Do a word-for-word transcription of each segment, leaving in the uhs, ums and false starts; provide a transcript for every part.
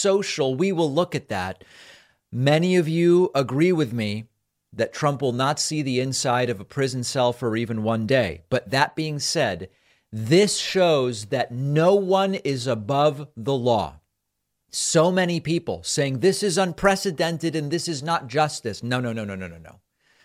Social, we will look at that. Many of you agree with me that Trump will not see the inside of a prison cell for even one day. But that being said, this shows that no one is above the law. So many people saying this is unprecedented and this is not justice. No, no, no, no, no, no, no.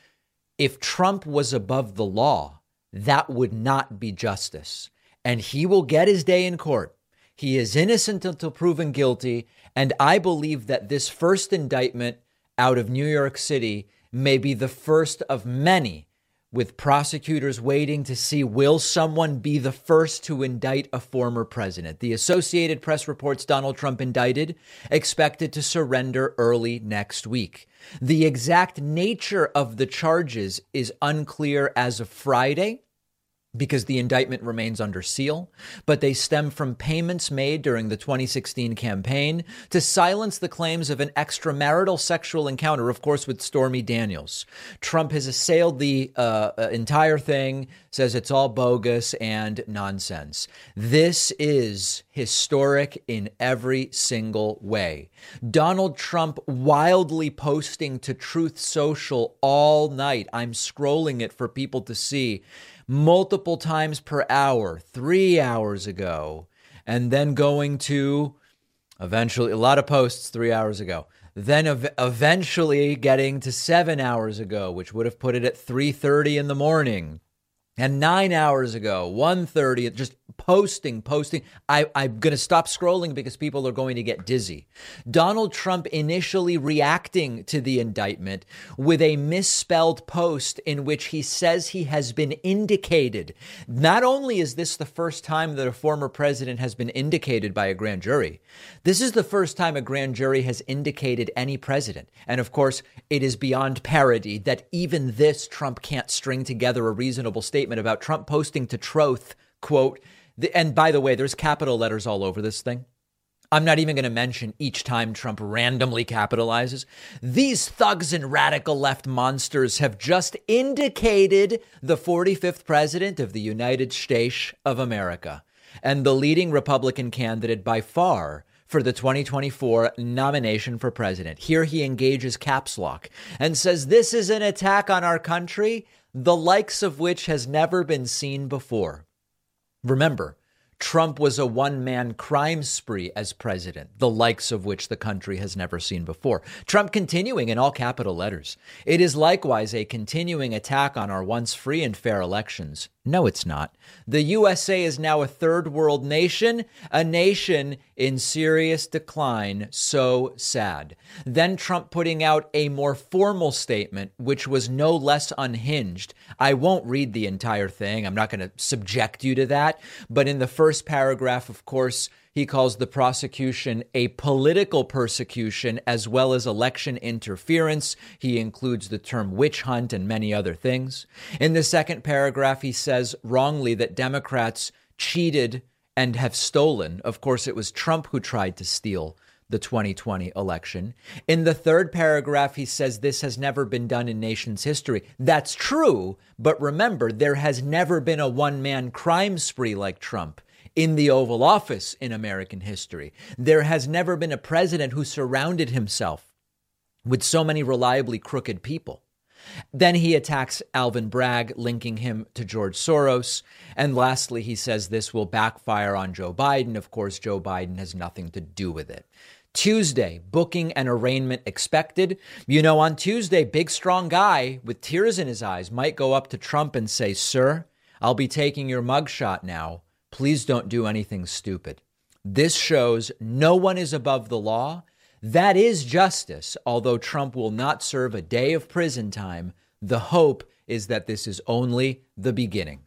If Trump was above the law, that would not be justice. And he will get his day in court. He is innocent until proven guilty. And I believe that this first indictment out of New York City may be the first of many, with prosecutors waiting to see, will someone be the first to indict a former president? The Associated Press reports Donald Trump indicted, expected to surrender early next week. The exact nature of the charges is unclear as of Friday, because the indictment remains under seal, but they stem from payments made during the twenty sixteen campaign to silence the claims of an extramarital sexual encounter, of course, with Stormy Daniels. Trump has assailed the uh, entire thing, says it's all bogus and nonsense. This is historic in every single way. Donald Trump wildly posting to Truth Social all night. I'm scrolling it for people to see. Multiple times per hour, three hours ago, and then going to eventually a lot of posts three hours ago, then ev- eventually getting to seven hours ago, which would have put it at three thirty in the morning, and nine hours ago, one thirty, just posting, posting. I, I'm going to stop scrolling because people are going to get dizzy. Donald Trump initially reacting to the indictment with a misspelled post in which he says he has been indicated. Not only is this the first time that a former president has been indicated by a grand jury, this is the first time a grand jury has indicated any president. And of course, it is beyond parody that even this Trump can't string together a reasonable statement about Trump posting to Troth, quote, the, and by the way, there's capital letters all over this thing. I'm not even going to mention each time Trump randomly capitalizes. These thugs and radical left monsters have just indicated the forty-fifth president of the United States of America and the leading Republican candidate by far for the twenty twenty-four nomination for president. Here he engages caps lock and says this is an attack on our country, the likes of which has never been seen before. Remember, Trump was a one-man crime spree as president, the likes of which the country has never seen before. Trump continuing in all capital letters. It is likewise a continuing attack on our once free and fair elections. No, it's not. The U S A is now a third world nation, a nation in serious decline. So sad. Then Trump putting out a more formal statement, which was no less unhinged. I won't read the entire thing. I'm not going to subject you to that. But in the first paragraph, of course, he calls the prosecution a political persecution as well as election interference. He includes the term witch hunt and many other things. In the second paragraph, he says wrongly that Democrats cheated and have stolen. Of course, it was Trump who tried to steal the twenty twenty election. In the third paragraph, he says this has never been done in nation's history. That's true. But remember, there has never been a one-man crime spree like Trump in the Oval Office in American history. There has never been a president who surrounded himself with so many reliably crooked people. Then he attacks Alvin Bragg, linking him to George Soros. And lastly, he says this will backfire on Joe Biden. Of course, Joe Biden has nothing to do with it. Tuesday, booking and arraignment expected. You know, on Tuesday, big, strong guy with tears in his eyes might go up to Trump and say, sir, I'll be taking your mugshot now. Please don't do anything stupid. This shows no one is above the law. That is justice. Although Trump will not serve a day of prison time, the hope is that this is only the beginning.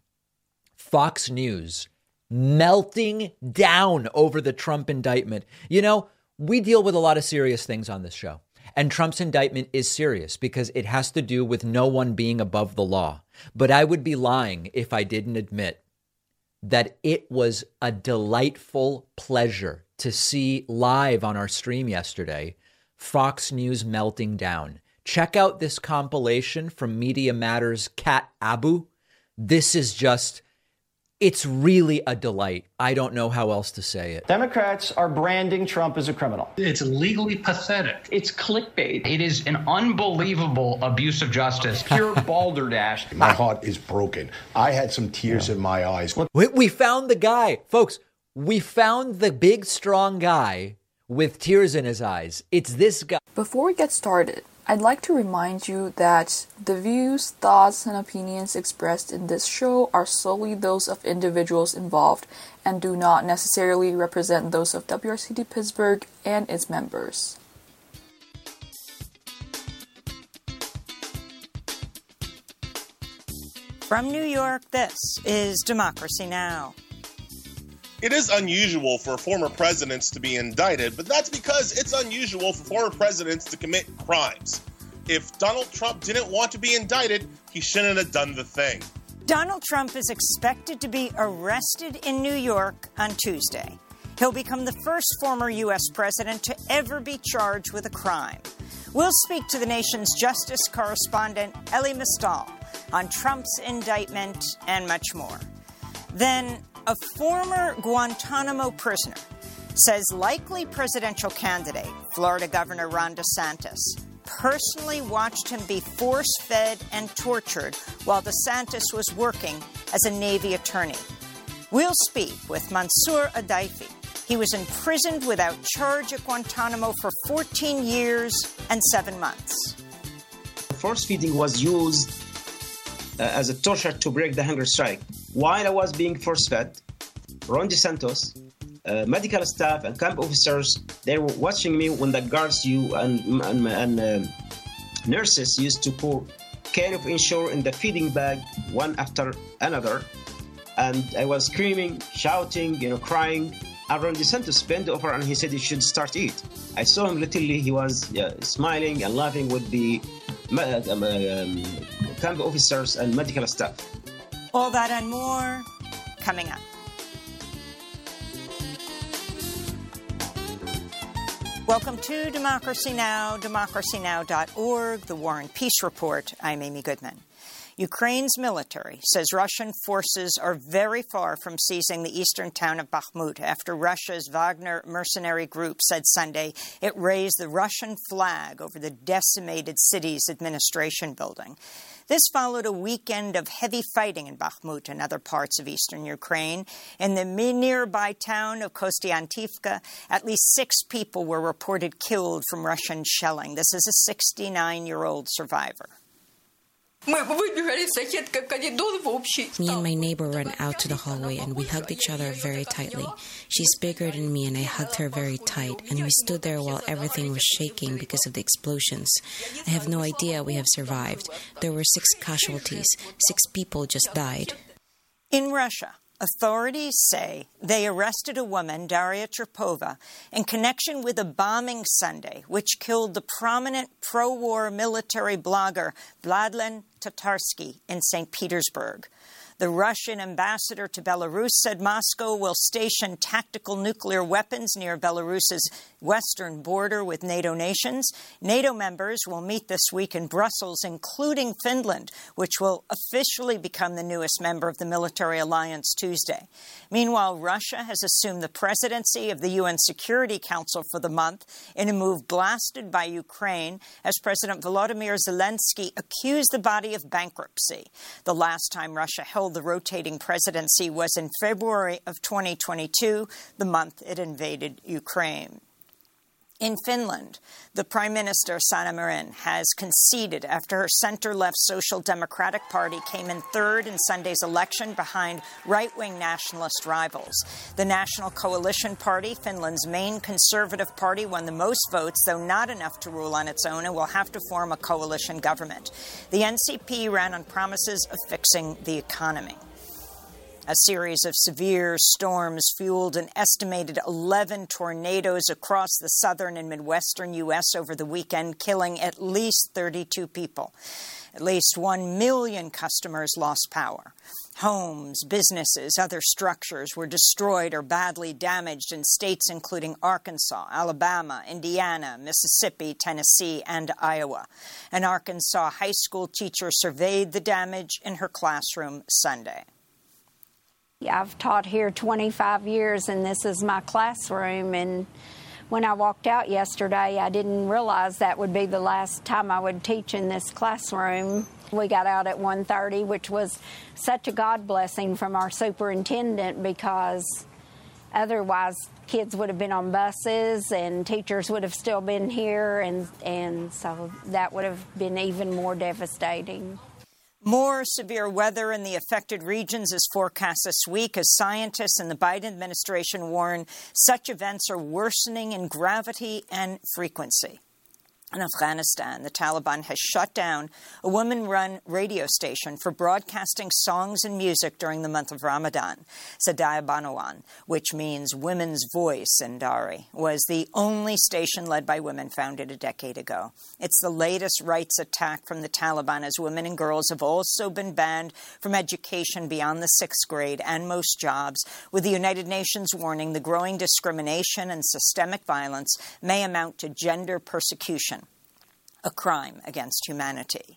Fox News melting down over the Trump indictment. You know, we deal with a lot of serious things on this show. And Trump's indictment is serious because it has to do with no one being above the law. But I would be lying if I didn't admit that it was a delightful pleasure to see live on our stream yesterday, Fox News melting down. Check out this compilation from Media Matters' Kat Abu. This is just It's really a delight. I don't know how else to say it. Democrats are branding Trump as a criminal. It's legally pathetic. It's clickbait. It is an unbelievable abuse of justice. Pure balderdash. My heart is broken. I had some tears yeah. in my eyes. We, we found the guy. Folks, we found the big, strong guy with tears in his eyes. It's this guy. Before we get started, I'd like to remind you that the views, thoughts, and opinions expressed in this show are solely those of individuals involved and do not necessarily represent those of W R C T Pittsburgh and its members. From New York, this is Democracy Now! It is unusual for former presidents to be indicted, but that's because it's unusual for former presidents to commit crimes. If Donald Trump didn't want to be indicted, he shouldn't have done the thing. Donald Trump is expected to be arrested in New York on Tuesday. He'll become the first former U S president to ever be charged with a crime. We'll speak to the nation's justice correspondent, Elie Mystal, on Trump's indictment and much more. Then, a former Guantanamo prisoner says likely presidential candidate, Florida Governor Ron DeSantis, personally watched him be force-fed and tortured while DeSantis was working as a Navy attorney. We'll speak with Mansour Adaifi. He was imprisoned without charge at Guantanamo for fourteen years and seven months. Force feeding was used uh, as a torture to break the hunger strike. While I was being force-fed, Ron DeSantis, uh, medical staff and camp officers, they were watching me when the guards you and, and, and uh, nurses used to pour can of Ensure in the feeding bag one after another. And I was screaming, shouting, you know, crying. And Ron DeSantis bent over and he said he should start eat. I saw him literally, he was uh, smiling and laughing with the uh, um, um, camp officers and medical staff. All that and more coming up. Welcome to Democracy Now!, democracy now dot org, the War and Peace Report. I'm Amy Goodman. Ukraine's military says Russian forces are very far from seizing the eastern town of Bakhmut after Russia's Wagner mercenary group said Sunday it raised the Russian flag over the decimated city's administration building. This followed a weekend of heavy fighting in Bakhmut and other parts of eastern Ukraine. In the nearby town of Kostiantivka, at least six people were reported killed from Russian shelling. This is a sixty-nine-year-old survivor. Me and my neighbor ran out to the hallway and we hugged each other very tightly. She's bigger than me and I hugged her very tight, and we stood there while everything was shaking because of the explosions. I have no idea we have survived. There were six casualties. Six people just died. In Russia, authorities say they arrested a woman, Daria Trepova, in connection with a bombing Sunday, which killed the prominent pro-war military blogger Vladlen Tatarsky in Saint Petersburg. The Russian ambassador to Belarus said Moscow will station tactical nuclear weapons near Belarus's western border with NATO nations. NATO members will meet this week in Brussels, including Finland, which will officially become the newest member of the military alliance Tuesday. Meanwhile, Russia has assumed the presidency of the U N Security Council for the month in a move blasted by Ukraine as President Volodymyr Zelensky accused the body of bankruptcy. The last time Russia held the rotating presidency was in February of twenty twenty-two, the month it invaded Ukraine. In Finland, the Prime Minister, Sanna Marin, has conceded after her center-left Social Democratic Party came in third in Sunday's election behind right-wing nationalist rivals. The National Coalition Party, Finland's main conservative party, won the most votes, though not enough to rule on its own, and will have to form a coalition government. The N C P ran on promises of fixing the economy. A series of severe storms fueled an estimated eleven tornadoes across the southern and midwestern U S over the weekend, killing at least thirty-two people. At least one million customers lost power. Homes, businesses, other structures were destroyed or badly damaged in states including Arkansas, Alabama, Indiana, Mississippi, Tennessee, and Iowa. An Arkansas high school teacher surveyed the damage in her classroom Sunday. I've taught here twenty-five years, and this is my classroom. And when I walked out yesterday, I didn't realize that would be the last time I would teach in this classroom. We got out at one thirty, which was such a God blessing from our superintendent, because otherwise kids would have been on buses and teachers would have still been here, and, and so that would have been even more devastating. More severe weather in the affected regions is forecast this week as scientists and the Biden administration warn such events are worsening in gravity and frequency. In Afghanistan, the Taliban has shut down a woman-run radio station for broadcasting songs and music during the month of Ramadan. Sadaya Banawan, which means women's voice in Dari, was the only station led by women founded a decade ago. It's the latest rights attack from the Taliban, as women and girls have also been banned from education beyond the sixth grade and most jobs, with the United Nations warning the growing discrimination and systemic violence may amount to gender persecution, a crime against humanity.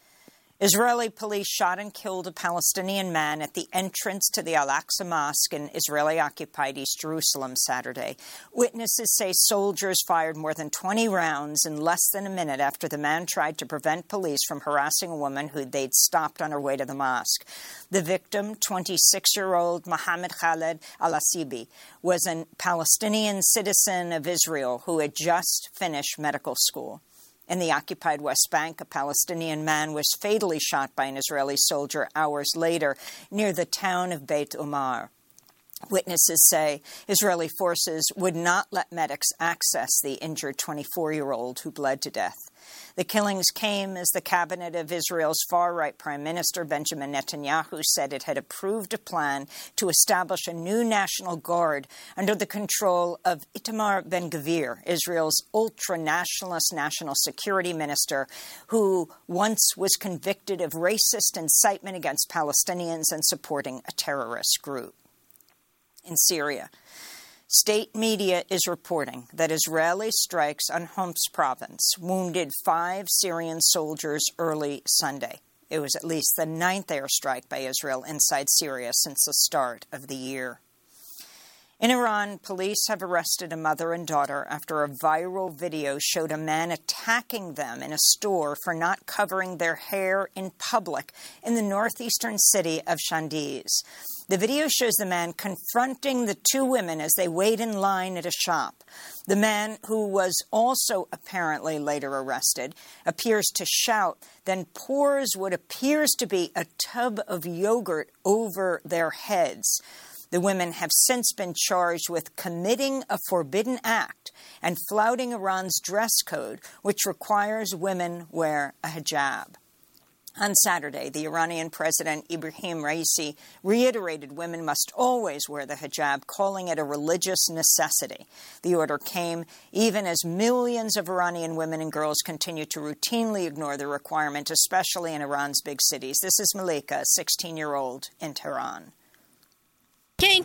Israeli police shot and killed a Palestinian man at the entrance to the Al-Aqsa Mosque in Israeli-occupied East Jerusalem Saturday. Witnesses say soldiers fired more than twenty rounds in less than a minute after the man tried to prevent police from harassing a woman who they'd stopped on her way to the mosque. The victim, twenty-six-year-old Mohammed Khaled Al-Asibi, was a Palestinian citizen of Israel who had just finished medical school. In the occupied West Bank, a Palestinian man was fatally shot by an Israeli soldier hours later near the town of Beit Umar. Witnesses say Israeli forces would not let medics access the injured twenty-four-year-old who bled to death. The killings came as the cabinet of Israel's far-right Prime Minister Benjamin Netanyahu said it had approved a plan to establish a new National Guard under the control of Itamar Ben-Gvir, Israel's ultra-nationalist national security minister, who once was convicted of racist incitement against Palestinians and supporting a terrorist group. In Syria, state media is reporting that Israeli strikes on Homs province wounded five Syrian soldiers early Sunday. It was at least the ninth airstrike by Israel inside Syria since the start of the year. In Iran, police have arrested a mother and daughter after a viral video showed a man attacking them in a store for not covering their hair in public in the northeastern city of Shandiz. The video shows the man confronting the two women as they wait in line at a shop. The man, who was also apparently later arrested, appears to shout, then pours what appears to be a tub of yogurt over their heads. The women have since been charged with committing a forbidden act and flouting Iran's dress code, which requires women wear a hijab. On Saturday, the Iranian President Ibrahim Raisi reiterated women must always wear the hijab, calling it a religious necessity. The order came even as millions of Iranian women and girls continue to routinely ignore the requirement, especially in Iran's big cities. This is Malika, a sixteen-year-old in Tehran. You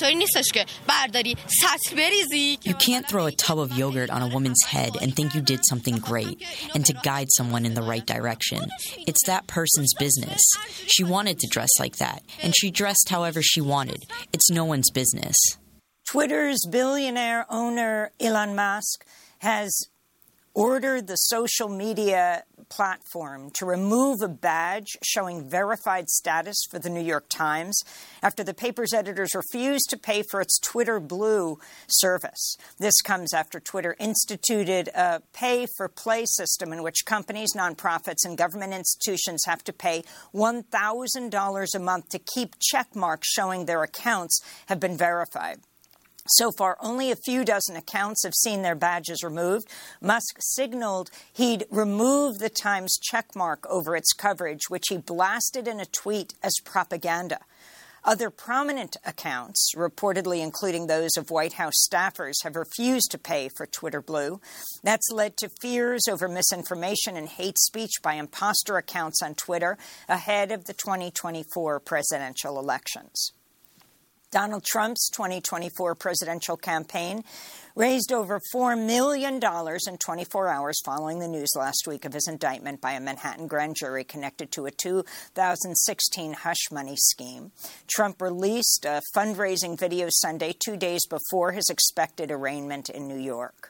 can't throw a tub of yogurt on a woman's head and think you did something great and to guide someone in the right direction. It's that person's business. She wanted to dress like that, and she dressed however she wanted. It's no one's business. Twitter's billionaire owner Elon Musk has ordered the social media platform to remove a badge showing verified status for the New York Times after the paper's editors refused to pay for its Twitter Blue service. This comes after Twitter instituted a pay-for-play system in which companies, nonprofits, and government institutions have to pay one thousand dollars a month to keep check marks showing their accounts have been verified. So far, only a few dozen accounts have seen their badges removed. Musk signaled he'd remove the Times checkmark over its coverage, which he blasted in a tweet as propaganda. Other prominent accounts, reportedly including those of White House staffers, have refused to pay for Twitter Blue. That's led to fears over misinformation and hate speech by imposter accounts on Twitter ahead of the twenty twenty-four presidential elections. Donald Trump's twenty twenty-four presidential campaign raised over four million dollars in twenty-four hours following the news last week of his indictment by a Manhattan grand jury connected to a two thousand sixteen hush money scheme. Trump released a fundraising video Sunday, two days before his expected arraignment in New York.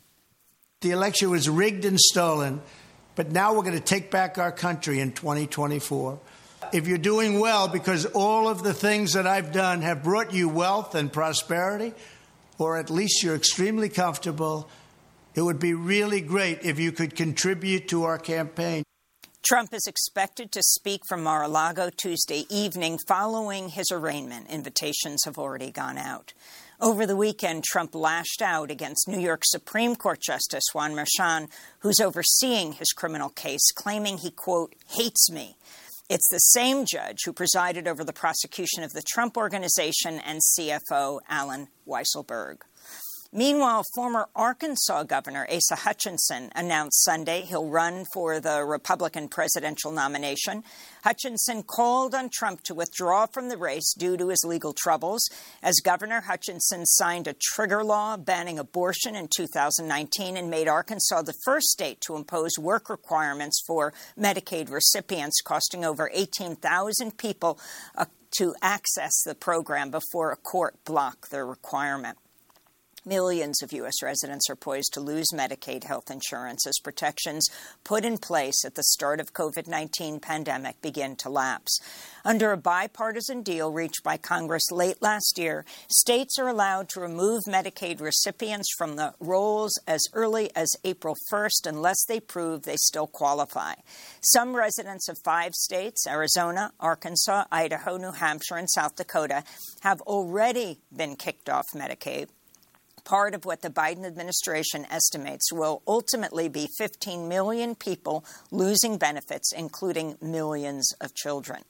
The election was rigged and stolen, but now we're going to take back our country in twenty twenty-four. If you're doing well because all of the things that I've done have brought you wealth and prosperity, or at least you're extremely comfortable, it would be really great if you could contribute to our campaign. Trump is expected to speak from Mar-a-Lago Tuesday evening following his arraignment. Invitations have already gone out. Over the weekend, Trump lashed out against New York Supreme Court Justice Juan Merchan, who's overseeing his criminal case, claiming he, quote, hates me. It's the same judge who presided over the prosecution of the Trump Organization and C F O Allen Weisselberg. Meanwhile, former Arkansas Governor Asa Hutchinson announced Sunday he'll run for the Republican presidential nomination. Hutchinson called on Trump to withdraw from the race due to his legal troubles. As governor, Hutchinson signed a trigger law banning abortion in two thousand nineteen and made Arkansas the first state to impose work requirements for Medicaid recipients, costing over eighteen thousand people uh, to access the program before a court blocked the requirement. Millions of U S residents are poised to lose Medicaid health insurance as protections put in place at the start of COVID nineteen pandemic begin to lapse. Under a bipartisan deal reached by Congress late last year, states are allowed to remove Medicaid recipients from the rolls as early as April first unless they prove they still qualify. Some residents of five states, Arizona, Arkansas, Idaho, New Hampshire, and South Dakota, have already been kicked off Medicaid. Part of what the Biden administration estimates will ultimately be fifteen million people losing benefits, including millions of children.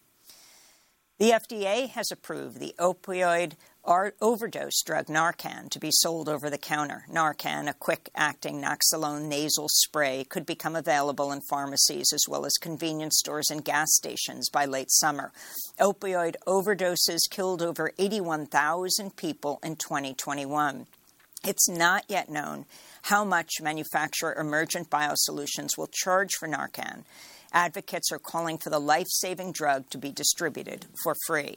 The F D A has approved the opioid overdose drug Narcan to be sold over the counter. Narcan, a quick-acting Naloxone nasal spray, could become available in pharmacies as well as convenience stores and gas stations by late summer. Opioid overdoses killed over eighty-one thousand people in twenty twenty-one. It's not yet known how much manufacturer Emergent Biosolutions will charge for Narcan. Advocates are calling for the life-saving drug to be distributed for free.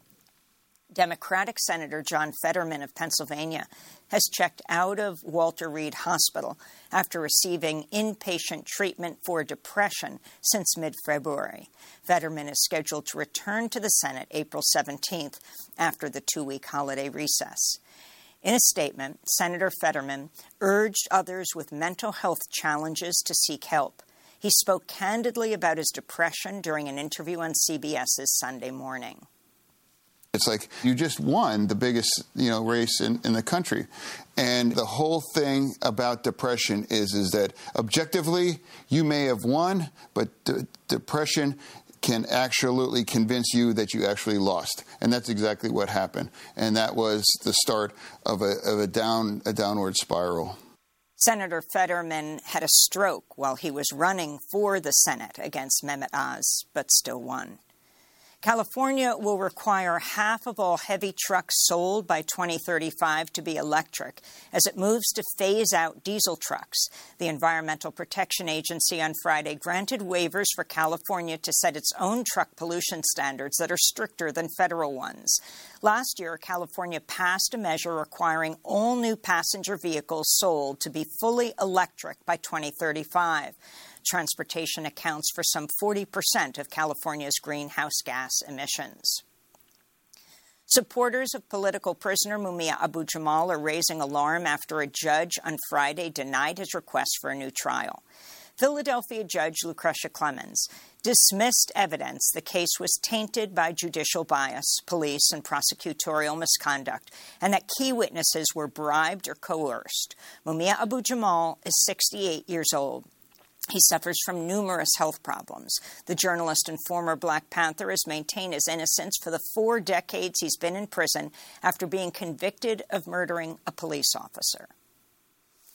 Democratic Senator John Fetterman of Pennsylvania has checked out of Walter Reed Hospital after receiving inpatient treatment for depression since mid-February. Fetterman is scheduled to return to the Senate April seventeenth after the two-week holiday recess. In a statement, Senator Fetterman urged others with mental health challenges to seek help. He spoke candidly about his depression during an interview on C B S's Sunday Morning. It's like you just won the biggest, you know, race in, in the country. And the whole thing about depression is, is that objectively you may have won, but d- depression can absolutely convince you that you actually lost. And that's exactly what happened. And that was the start of a, of a down a downward spiral. Senator Fetterman had a stroke while he was running for the Senate against Mehmet Oz, but still won. California will require half of all heavy trucks sold by twenty thirty-five to be electric as it moves to phase out diesel trucks. The Environmental Protection Agency on Friday granted waivers for California to set its own truck pollution standards that are stricter than federal ones. Last year, California passed a measure requiring all new passenger vehicles sold to be fully electric by twenty thirty-five. Transportation accounts for some forty percent of California's greenhouse gas emissions. Supporters of political prisoner Mumia Abu-Jamal are raising alarm after a judge on Friday denied his request for a new trial. Philadelphia Judge Lucretia Clemens dismissed evidence the case was tainted by judicial bias, police, and prosecutorial misconduct, and that key witnesses were bribed or coerced. Mumia Abu-Jamal is sixty-eight years old. He suffers from numerous health problems. The journalist and former Black Panther has maintained his innocence for the four decades he's been in prison after being convicted of murdering a police officer.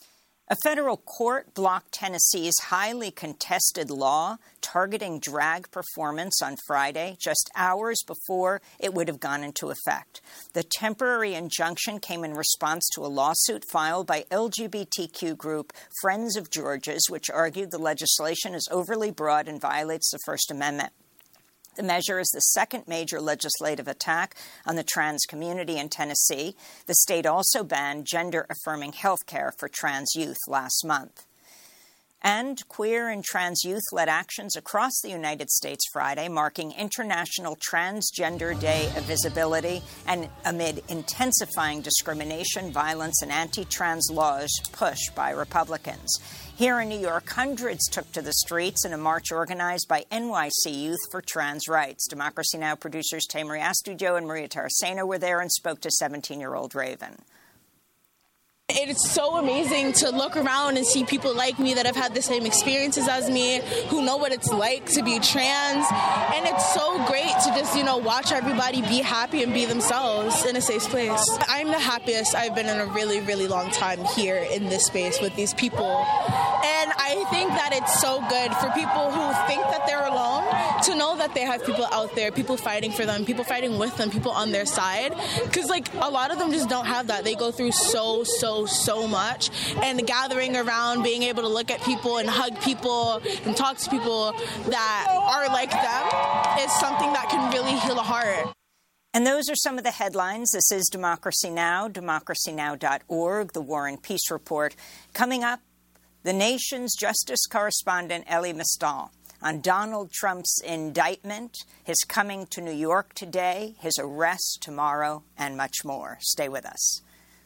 A federal court blocked Tennessee's highly contested law targeting drag performance on Friday, just hours before it would have gone into effect. The temporary injunction came in response to a lawsuit filed by L G B T Q group Friends of George's, which argued the legislation is overly broad and violates the First Amendment. The measure is the second major legislative attack on the trans community in Tennessee. The state also banned gender-affirming health care for trans youth last month. And queer and trans youth led actions across the United States Friday, marking International Transgender Day of Visibility, and amid intensifying discrimination, violence, and anti-trans laws pushed by Republicans. Here in New York, hundreds took to the streets in a march organized by N Y C Youth for Trans Rights. Democracy Now! Producers Tamari Astudio and Maria Taracena were there and spoke to seventeen-year-old Raven. It's so amazing to look around and see people like me that have had the same experiences as me, who know what it's like to be trans. And it's so great to just, you know, watch everybody be happy and be themselves in a safe place. I'm the happiest I've been in a really, really long time here in this space with these people. And I think that it's so good for people who think that they're alone to know that they have people out there, people fighting for them, people fighting with them, people on their side. Because, like, a lot of them just don't have that. They go through so, so, so much. And gathering around, being able to look at people and hug people and talk to people that are like them is something that can really heal a heart. And those are some of the headlines. This is Democracy Now!, democracy now dot org, the War and Peace Report. Coming up, the nation's justice correspondent, Elie Mystal, on Donald Trump's indictment, his coming to New York today, his arrest tomorrow, and much more. Stay with us.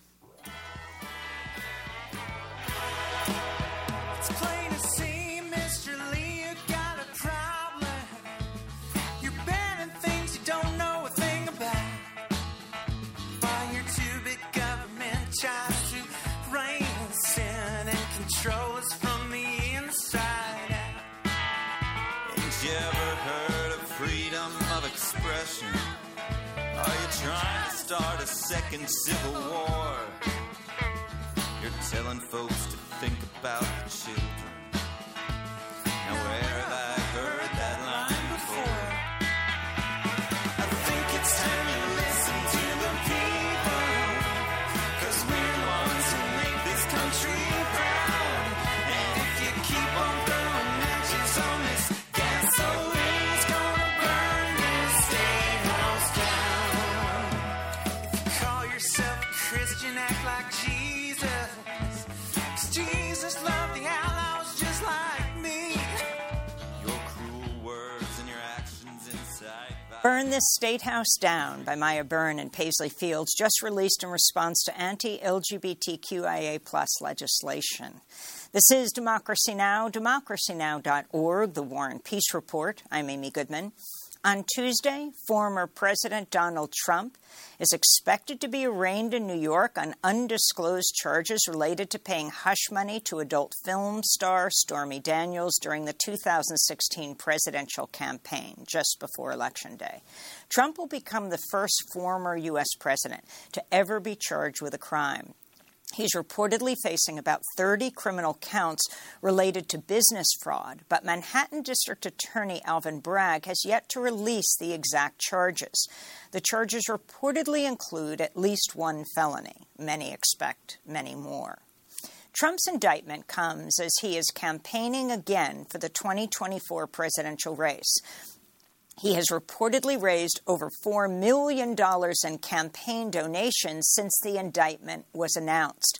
It's plain to see, Mister Lee, you got a problem. You're banning things you don't know a thing about. While your too big government tries to reign sin and control us from the inside out. Ain't you ever heard of freedom of expression? Are you trying to start a second civil war? You're telling folks to think about the children. Now where have I heard that line before? I think it's time you listen to the people, 'cause we're the ones who make this country proud. And if you keep on throwing matches on this gasoline, it's gonna burn this state house down. If you call yourself a Christian, act like Jesus. 'Cause Jesus loved the outlaws just like me. Your cruel words and your actions inside. Burn This State House Down by Maya Byrne and Paisley Fields, just released in response to anti-L G B T Q I A plus legislation. This is Democracy Now!, democracy now dot org, the War and Peace Report. I'm Amy Goodman. On Tuesday, former President Donald Trump is expected to be arraigned in New York on undisclosed charges related to paying hush money to adult film star Stormy Daniels during the two thousand sixteen presidential campaign, just before Election Day. Trump will become the first former U S president to ever be charged with a crime. He's reportedly facing about thirty criminal counts related to business fraud, but Manhattan District Attorney Alvin Bragg has yet to release the exact charges. The charges reportedly include at least one felony. Many expect many more. Trump's indictment comes as he is campaigning again for the twenty twenty-four presidential race. He has reportedly raised over four million dollars in campaign donations since the indictment was announced.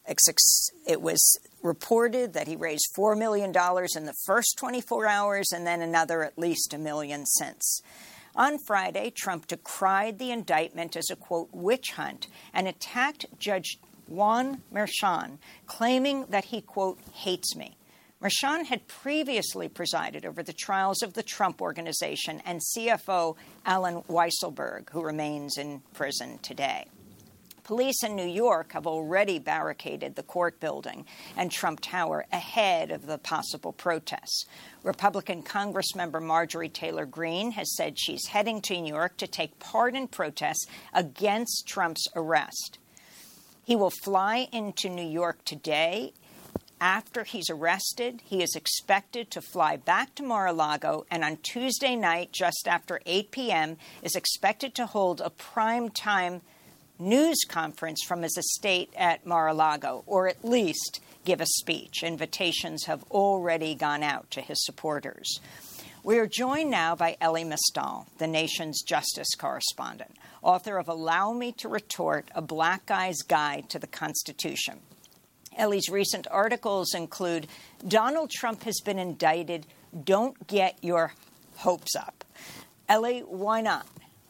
It was reported that he raised four million dollars in the first twenty-four hours and then another at least a million since. On Friday, Trump decried the indictment as a, quote, witch hunt and attacked Judge Juan Merchan, claiming that he, quote, hates me. Merchan had previously presided over the trials of the Trump Organization and C F O Alan Weisselberg, who remains in prison today. Police in New York have already barricaded the court building and Trump Tower ahead of the possible protests. Republican Congressmember Marjorie Taylor Greene has said she's heading to New York to take part in protests against Trump's arrest. He will fly into New York today after he's arrested, he is expected to fly back to Mar-a-Lago, and on Tuesday night, just after eight p.m., is expected to hold a prime-time news conference from his estate at Mar-a-Lago, or at least give a speech. Invitations have already gone out to his supporters. We are joined now by Elie Mystal, the nation's justice correspondent, author of Allow Me to Retort, A Black Guy's Guide to the Constitution. Ellie's recent articles include, Donald Trump has been indicted. Don't get your hopes up. Elie, why not?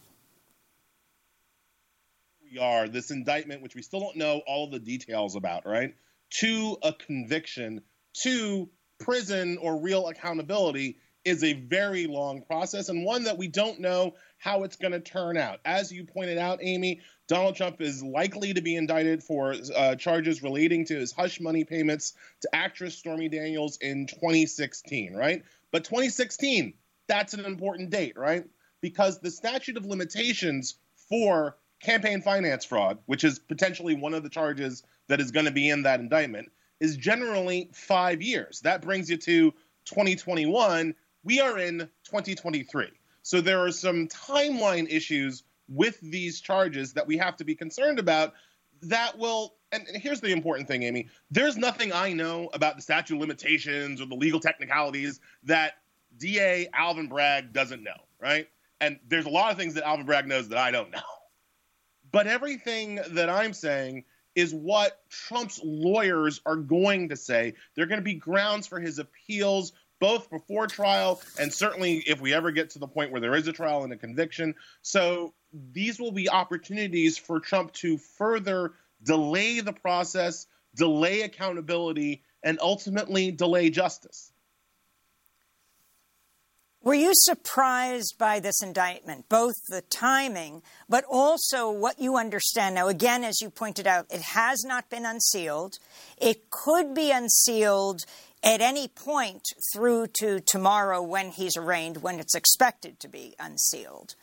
We are this indictment, which we still don't know all of the details about, right? To a conviction, to prison or real accountability is a very long process, and one that we don't know how it's going to turn out. As you pointed out, Amy, Donald Trump is likely to be indicted for uh, charges relating to his hush money payments to actress Stormy Daniels in twenty sixteen, right? But twenty sixteen, that's an important date, right? Because the statute of limitations for campaign finance fraud, which is potentially one of the charges that is going to be in that indictment, is generally five years. That brings you to twenty twenty-one. We are in twenty twenty-three. So there are some timeline issues with these charges that we have to be concerned about that will, and here's the important thing, Amy, there's nothing I know about the statute of limitations or the legal technicalities that D A Alvin Bragg doesn't know, right? And there's a lot of things that Alvin Bragg knows that I don't know. But everything that I'm saying is what Trump's lawyers are going to say. They're going to be grounds for his appeals, both before trial and certainly if we ever get to the point where there is a trial and a conviction. So these will be opportunities for Trump to further delay the process, delay accountability, and ultimately delay justice. Were you surprised by this indictment, both the timing, but also what you understand? Now, again, as you pointed out, it has not been unsealed. It could be unsealed at any point through to tomorrow when he's arraigned, when it's expected to be unsealed.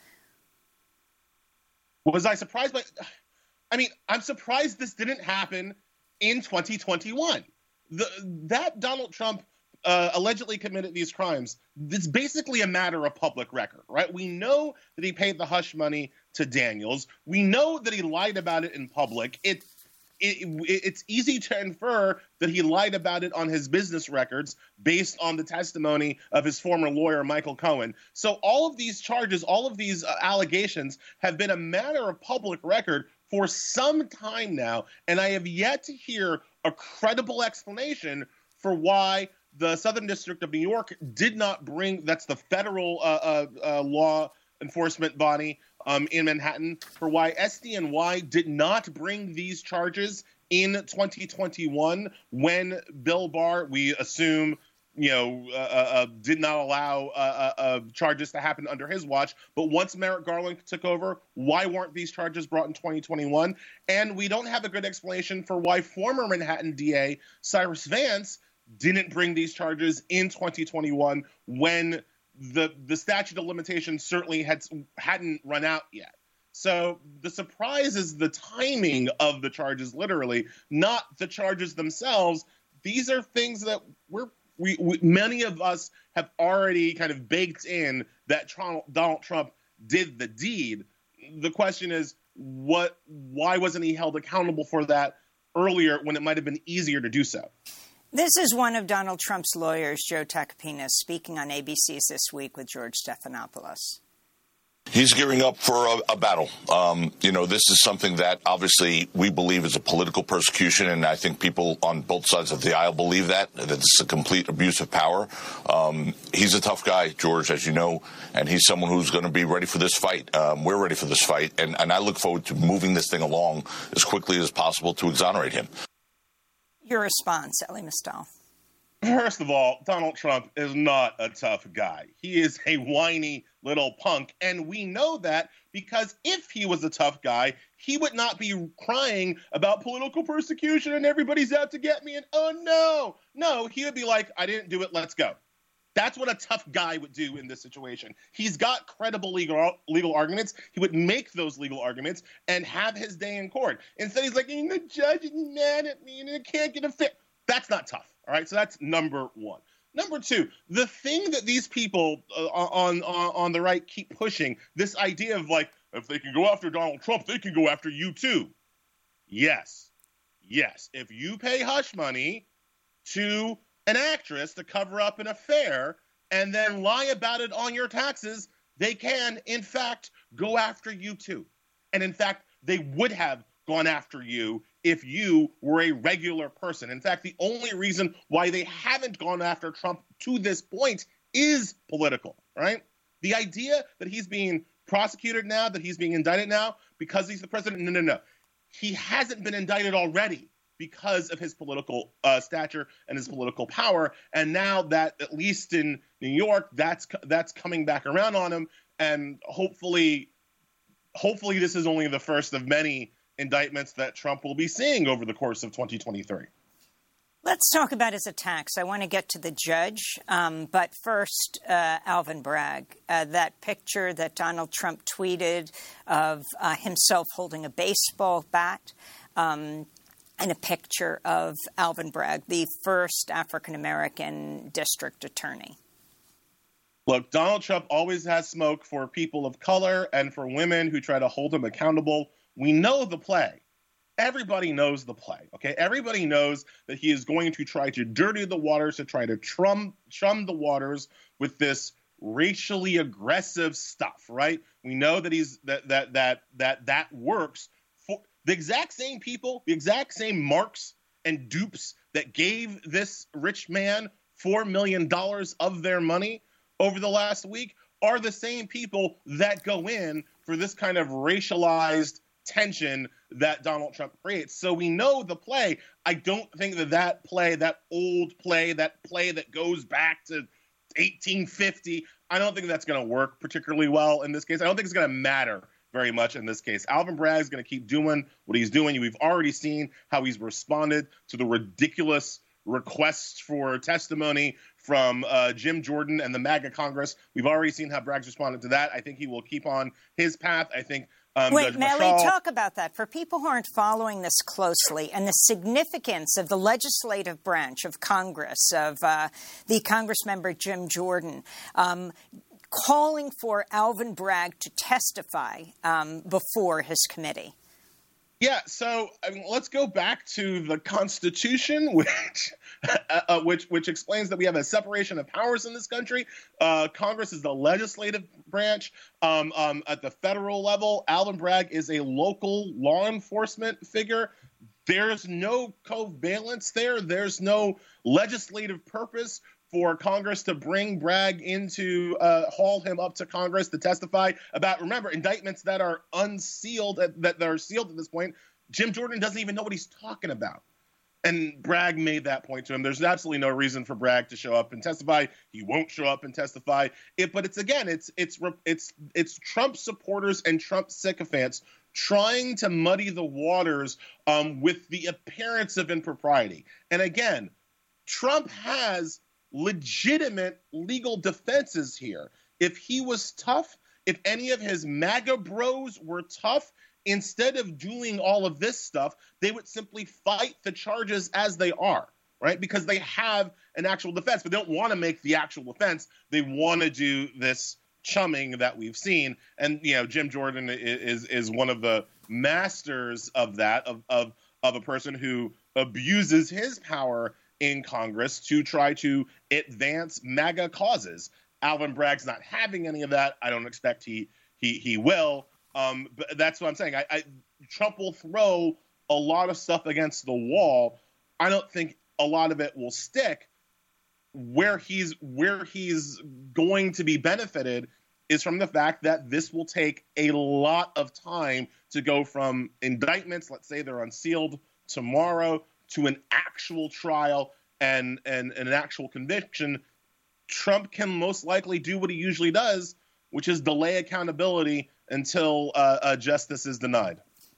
Was I surprised by... I mean, I'm surprised this didn't happen in twenty twenty-one. The, that Donald Trump uh, allegedly committed these crimes, it's basically a matter of public record, right? We know that he paid the hush money to Daniels. We know that he lied about it in public. It, it, it's easy to infer that he lied about it on his business records based on the testimony of his former lawyer, Michael Cohen. So all of these charges, all of these uh, allegations have been a matter of public record for some time now, and I have yet to hear a credible explanation for why the Southern District of New York did not bring, that's the federal uh, uh, uh, law enforcement body um, in Manhattan, for why S D N Y did not bring these charges in twenty twenty-one when Bill Barr, we assume, you know, uh, uh, did not allow uh, uh, uh, charges to happen under his watch. But once Merrick Garland took over, why weren't these charges brought in twenty twenty-one? And we don't have a good explanation for why former Manhattan D A Cyrus Vance didn't bring these charges in twenty twenty-one when the the statute of limitations certainly had, hadn't run out yet. So the surprise is the timing of the charges, literally, not the charges themselves. These are things that we're We, we, many of us have already kind of baked in that Trump, Donald Trump did the deed. The question is, what? Why wasn't he held accountable for that earlier when it might have been easier to do so? This is one of Donald Trump's lawyers, Joe Takapinas, speaking on A B C's This Week with George Stephanopoulos. He's gearing up for a, a battle. Um, you know, this is something that obviously we believe is a political persecution, and I think people on both sides of the aisle believe that, that it's a complete abuse of power. Um, he's a tough guy, George, as you know, and he's someone who's going to be ready for this fight. Um, we're ready for this fight, and, and I look forward to moving this thing along as quickly as possible to exonerate him. Your response, Elie Mystal. First of all, Donald Trump is not a tough guy. He is a whiny little punk, and we know that because if he was a tough guy, he would not be crying about political persecution and everybody's out to get me and, oh, no. No, he would be like, I didn't do it, let's go. That's what a tough guy would do in this situation. He's got credible legal legal arguments. He would make those legal arguments and have his day in court. Instead, he's like, the judge is mad at me and I can't get a fit. That's not tough. All right, so that's number one. Number two, the thing that these people uh, on, on on the right keep pushing, this idea of like, if they can go after Donald Trump, they can go after you too. Yes. Yes. If you pay hush money to an actress to cover up an affair and then lie about it on your taxes, they can, in fact, go after you too. And in fact, they would have gone after you if you were a regular person. In fact, the only reason why they haven't gone after Trump to this point is political, right? The idea that he's being prosecuted now, that he's being indicted now because he's the president, no, no, no. He hasn't been indicted already because of his political uh, stature and his political power. And now that, at least in New York, that's that's coming back around on him. And hopefully, hopefully this is only the first of many indictments that Trump will be seeing over the course of twenty twenty-three. Let's talk about his attacks. I want to get to the judge. Um, but first, uh, Alvin Bragg, uh, that picture that Donald Trump tweeted of uh, himself holding a baseball bat, um, and a picture of Alvin Bragg, the first African-American district attorney. Look, Donald Trump always has smoke for people of color and for women who try to hold him accountable. We know the play. Everybody knows the play, okay? Everybody knows that he is going to try to dirty the waters, to try to trum, chum the waters with this racially aggressive stuff, right? We know that he's that that that that that works for the exact same people, the exact same marks and dupes that gave this rich man four million dollars of their money over the last week are the same people that go in for this kind of racialized tension that Donald Trump creates. So we know the play. I don't think that that play, that old play, that play that goes back to eighteen fifty, I don't think that's going to work particularly well in this case. I don't think it's going to matter very much in this case. Alvin Bragg is going to keep doing what he's doing. We've already seen how he's responded to the ridiculous requests for testimony from uh, Jim Jordan and the MAGA Congress. We've already seen how Bragg's responded to that. I think he will keep on his path. I think Um, Wait, Judge Melly, Mashal, talk about that. For people who aren't following this closely and the significance of the legislative branch of Congress, of uh, the Congress member Jim Jordan, um, calling for Alvin Bragg to testify um, before his committee. Yeah, so I mean, let's go back to the Constitution, which uh, which which explains that we have a separation of powers in this country. Uh, Congress is the legislative branch. Um, um, at the federal level, Alvin Bragg is a local law enforcement figure. There's no covalence there. There's no legislative purpose for Congress to bring Bragg into, uh, haul him up to Congress to testify about, remember, indictments that are unsealed, that, that are sealed at this point. Jim Jordan doesn't even know what he's talking about. And Bragg made that point to him. There's absolutely no reason for Bragg to show up and testify. He won't show up and testify. It, but it's, again, it's, it's, it's, it's Trump supporters and Trump sycophants trying to muddy the waters um, with the appearance of impropriety. And again, Trump has legitimate legal defenses here. If he was tough, if any of his MAGA bros were tough, instead of doing all of this stuff, they would simply fight the charges as they are, right? Because they have an actual defense, but they don't want to make the actual offense. They want to do this chumming that we've seen. And, you know, Jim Jordan is is one of the masters of that, of of, of a person who abuses his power in Congress to try to advance MAGA causes. Alvin Bragg's not having any of that. I don't expect he he he will. Um, but that's what I'm saying. I, I Trump will throw a lot of stuff against the wall. I don't think a lot of it will stick. Where he's where he's going to be benefited is from the fact that this will take a lot of time to go from indictments, let's say they're unsealed tomorrow, to an actual trial and, and, and an actual conviction. Trump can most likely do what he usually does, which is delay accountability until uh, uh, justice is denied.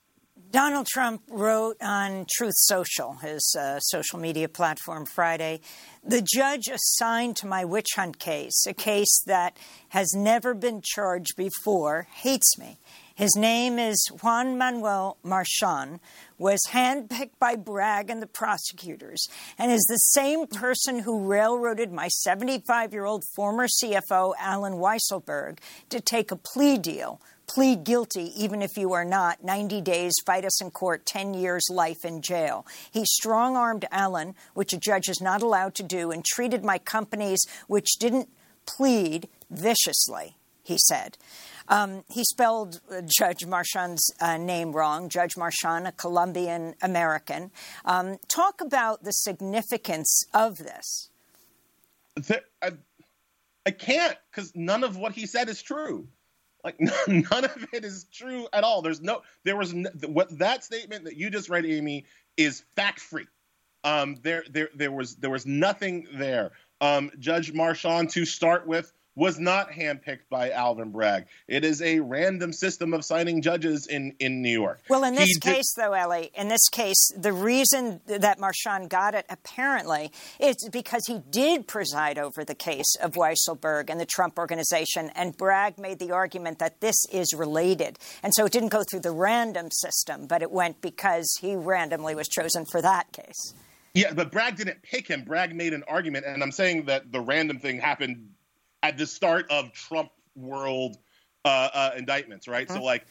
Donald Trump wrote on Truth Social, his uh, social media platform, Friday, "The judge assigned to my witch hunt case, a case that has never been charged before, hates me. His name is Juan Manuel Marchand, was handpicked by Bragg and the prosecutors, and is the same person who railroaded my seventy-five-year-old former C F O, Alan Weisselberg, to take a plea deal. Plead guilty, even if you are not. ninety days, fight us in court, ten years, life in jail. He strong-armed Alan, which a judge is not allowed to do, and treated my companies, which didn't plead, viciously, he said. Um, he spelled uh, Judge Marchand's uh, name wrong. Judge Marchand, a Colombian American. Um, talk about the significance of this. There, I, I can't, because none of what he said is true. Like none of it is true at all. There's no, there was no, what that statement that you just read, Amy, is fact free. Um, there, there, there was, there was nothing there. Um, Judge Marchand, to start with, was not handpicked by Alvin Bragg. It is a random system of signing judges in, in New York. Well, in this He case, did- though, Ellie, in this case, the reason that Marchand got it, apparently, is because he did preside over the case of Weisselberg and the Trump Organization, and Bragg made the argument that this is related. And so it didn't go through the random system, but it went because he randomly was chosen for that case. Yeah, but Bragg didn't pick him. Bragg made an argument, and I'm saying that the random thing happened at the start of Trump world uh, uh, indictments, right? Huh? So, like,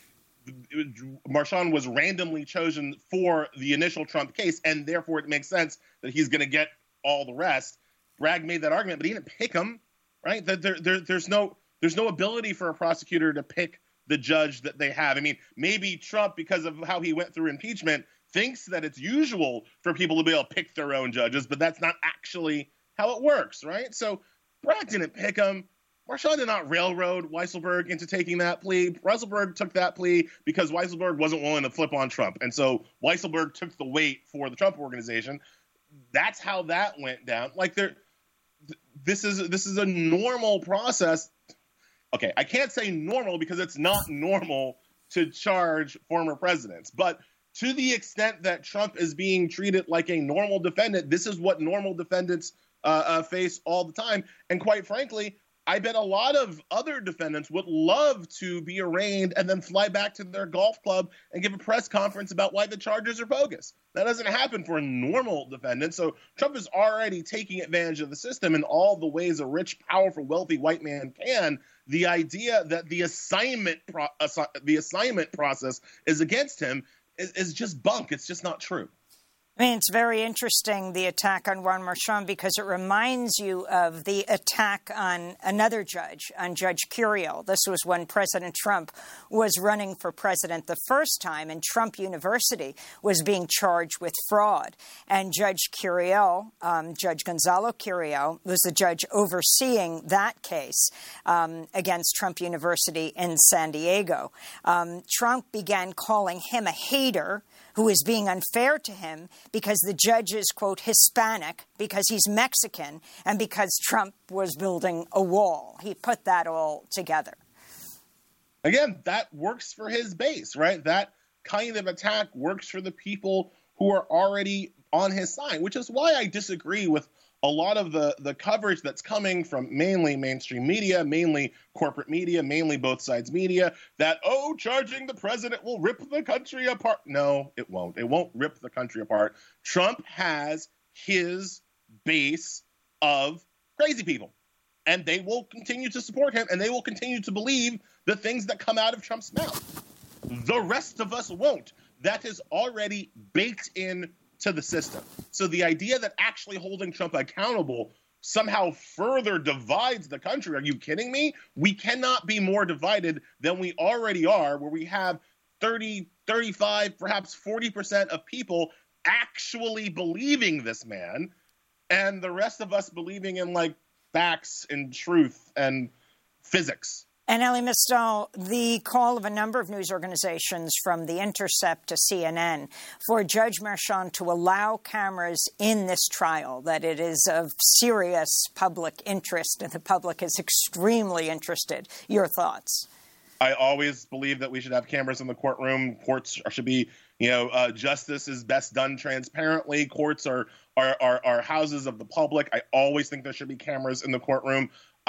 Marchand was randomly chosen for the initial Trump case, and therefore it makes sense that he's going to get all the rest. Bragg made that argument, but he didn't pick him, right? That there, there, there's no, there's no ability for a prosecutor to pick the judge that they have. I mean, maybe Trump, because of how he went through impeachment, thinks that it's usual for people to be able to pick their own judges, but that's not actually how it works, right? So Bragg didn't pick him. Marchand did not railroad Weisselberg into taking that plea. Weisselberg took that plea because Weisselberg wasn't willing to flip on Trump. And so Weisselberg took the weight for the Trump Organization. That's how that went down. Like, there, this is this is a normal process. Okay, I can't say normal because it's not normal to charge former presidents. But to the extent that Trump is being treated like a normal defendant, this is what normal defendants uh, uh, face all the time. And quite frankly, I bet a lot of other defendants would love to be arraigned and then fly back to their golf club and give a press conference about why the charges are bogus. That doesn't happen for a normal defendant. So Trump is already taking advantage of the system in all the ways a rich, powerful, wealthy white man can. The idea that the assignment pro- assi- the assignment process is against him is, is just bunk. It's just not true. I mean, it's very interesting, the attack on Juan Marchand, because it reminds you of the attack on another judge, on Judge Curiel. This was when President Trump was running for president the first time, and Trump University was being charged with fraud. And Judge Curiel, um, Judge Gonzalo Curiel, was the judge overseeing that case um, against Trump University in San Diego. Um, Trump began calling him a hater who is being unfair to him because the judge is, quote, Hispanic, because he's Mexican, and because Trump was building a wall. He put that all together. Again, that works for his base, right? That kind of attack works for the people who are already on his side, which is why I disagree with a lot of the, the coverage that's coming from mainly mainstream media, mainly corporate media, mainly both sides media, that, oh, charging the president will rip the country apart. No, it won't. It won't rip the country apart. Trump has his base of crazy people, and they will continue to support him, and they will continue to believe the things that come out of Trump's mouth. The rest of us won't. That is already baked in to the system. So the idea that actually holding Trump accountable somehow further divides the country. Are you kidding me? We cannot be more divided than we already are, where we have thirty, thirty-five, perhaps forty percent of people actually believing this man, and the rest of us believing in, like, facts and truth and physics. And Elie Mystal, the call of a number of news organizations, from The Intercept to C N N, for Judge Marchand to allow cameras in this trial, that it is of serious public interest and the public is extremely interested. Your thoughts? I always believe that we should have cameras in the courtroom. Courts should be, you know, uh, justice is best done transparently. Courts are, are, are, are houses of the public. I always think there should be cameras in the courtroom.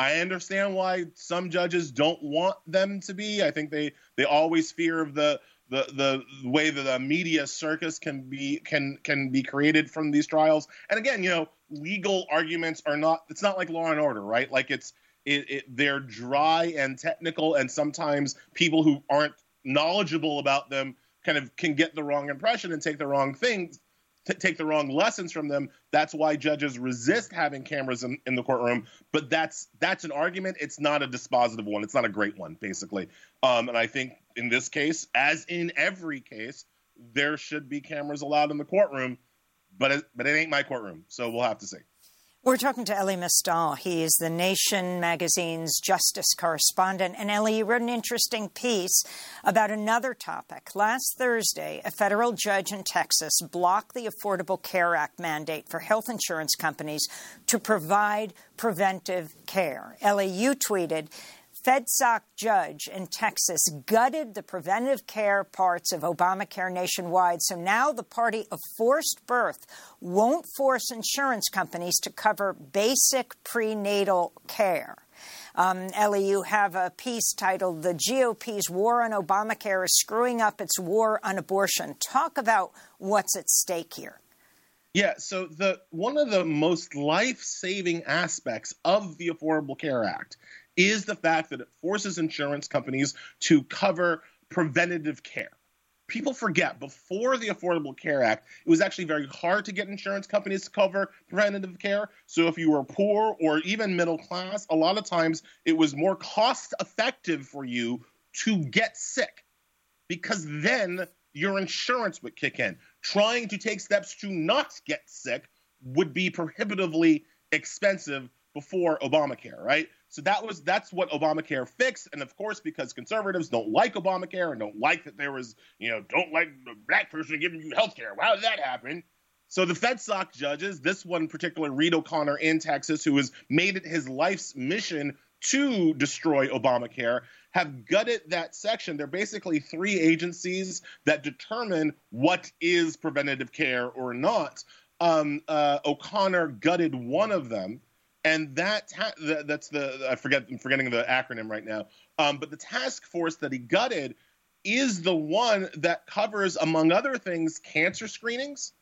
I understand why some judges don't want them to be. I think they, they always fear of the, the the way that the media circus can be can can be created from these trials. And again, you know, legal arguments are not. It's not like Law and Order, right? Like it's it, it they're dry and technical, and sometimes people who aren't knowledgeable about them kind of can get the wrong impression and take the wrong things. T- take the wrong lessons from them. That's why judges resist having cameras in, in the courtroom. But that's that's an argument. It's not a dispositive one. It's not a great one, basically. Um, and I think in this case, as in every case, there should be cameras allowed in the courtroom. But it, but it ain't my courtroom, so we'll have to see. We're talking to Elie Mystal. He is the Nation magazine's justice correspondent. And Elie, you wrote an interesting piece about another topic. Last Thursday, a federal judge in Texas blocked the Affordable Care Act mandate for health insurance companies to provide preventive care. Elie, you tweeted, FedSoc judge in Texas gutted the preventive care parts of Obamacare nationwide, so now the party of forced birth won't force insurance companies to cover basic prenatal care. Um, Elie, you have a piece titled, The G O P's War on Obamacare is Screwing Up Its War on Abortion. Talk about what's at stake here. Yeah, so the one of the most life-saving aspects of the Affordable Care Act is the fact that it forces insurance companies to cover preventative care. People forget, before the Affordable Care Act, it was actually very hard to get insurance companies to cover preventative care. So if you were poor or even middle class, a lot of times it was more cost-effective for you to get sick, because then your insurance would kick in. Trying to take steps to not get sick would be prohibitively expensive before Obamacare, right? So that was that's what Obamacare fixed. And of course, because conservatives don't like Obamacare and don't like that there was, you know, don't like the black person giving you health care. How did that happen? So the FedSoc judges, this one in particular, Reed O'Connor in Texas, who has made it his life's mission to destroy Obamacare, have gutted that section. They're basically three agencies that determine what is preventative care or not. Um, uh, O'Connor gutted one of them. And that ta- that's the I forget I'm forgetting the acronym right now. Um, but the task force that he gutted is the one that covers, among other things, cancer screenings,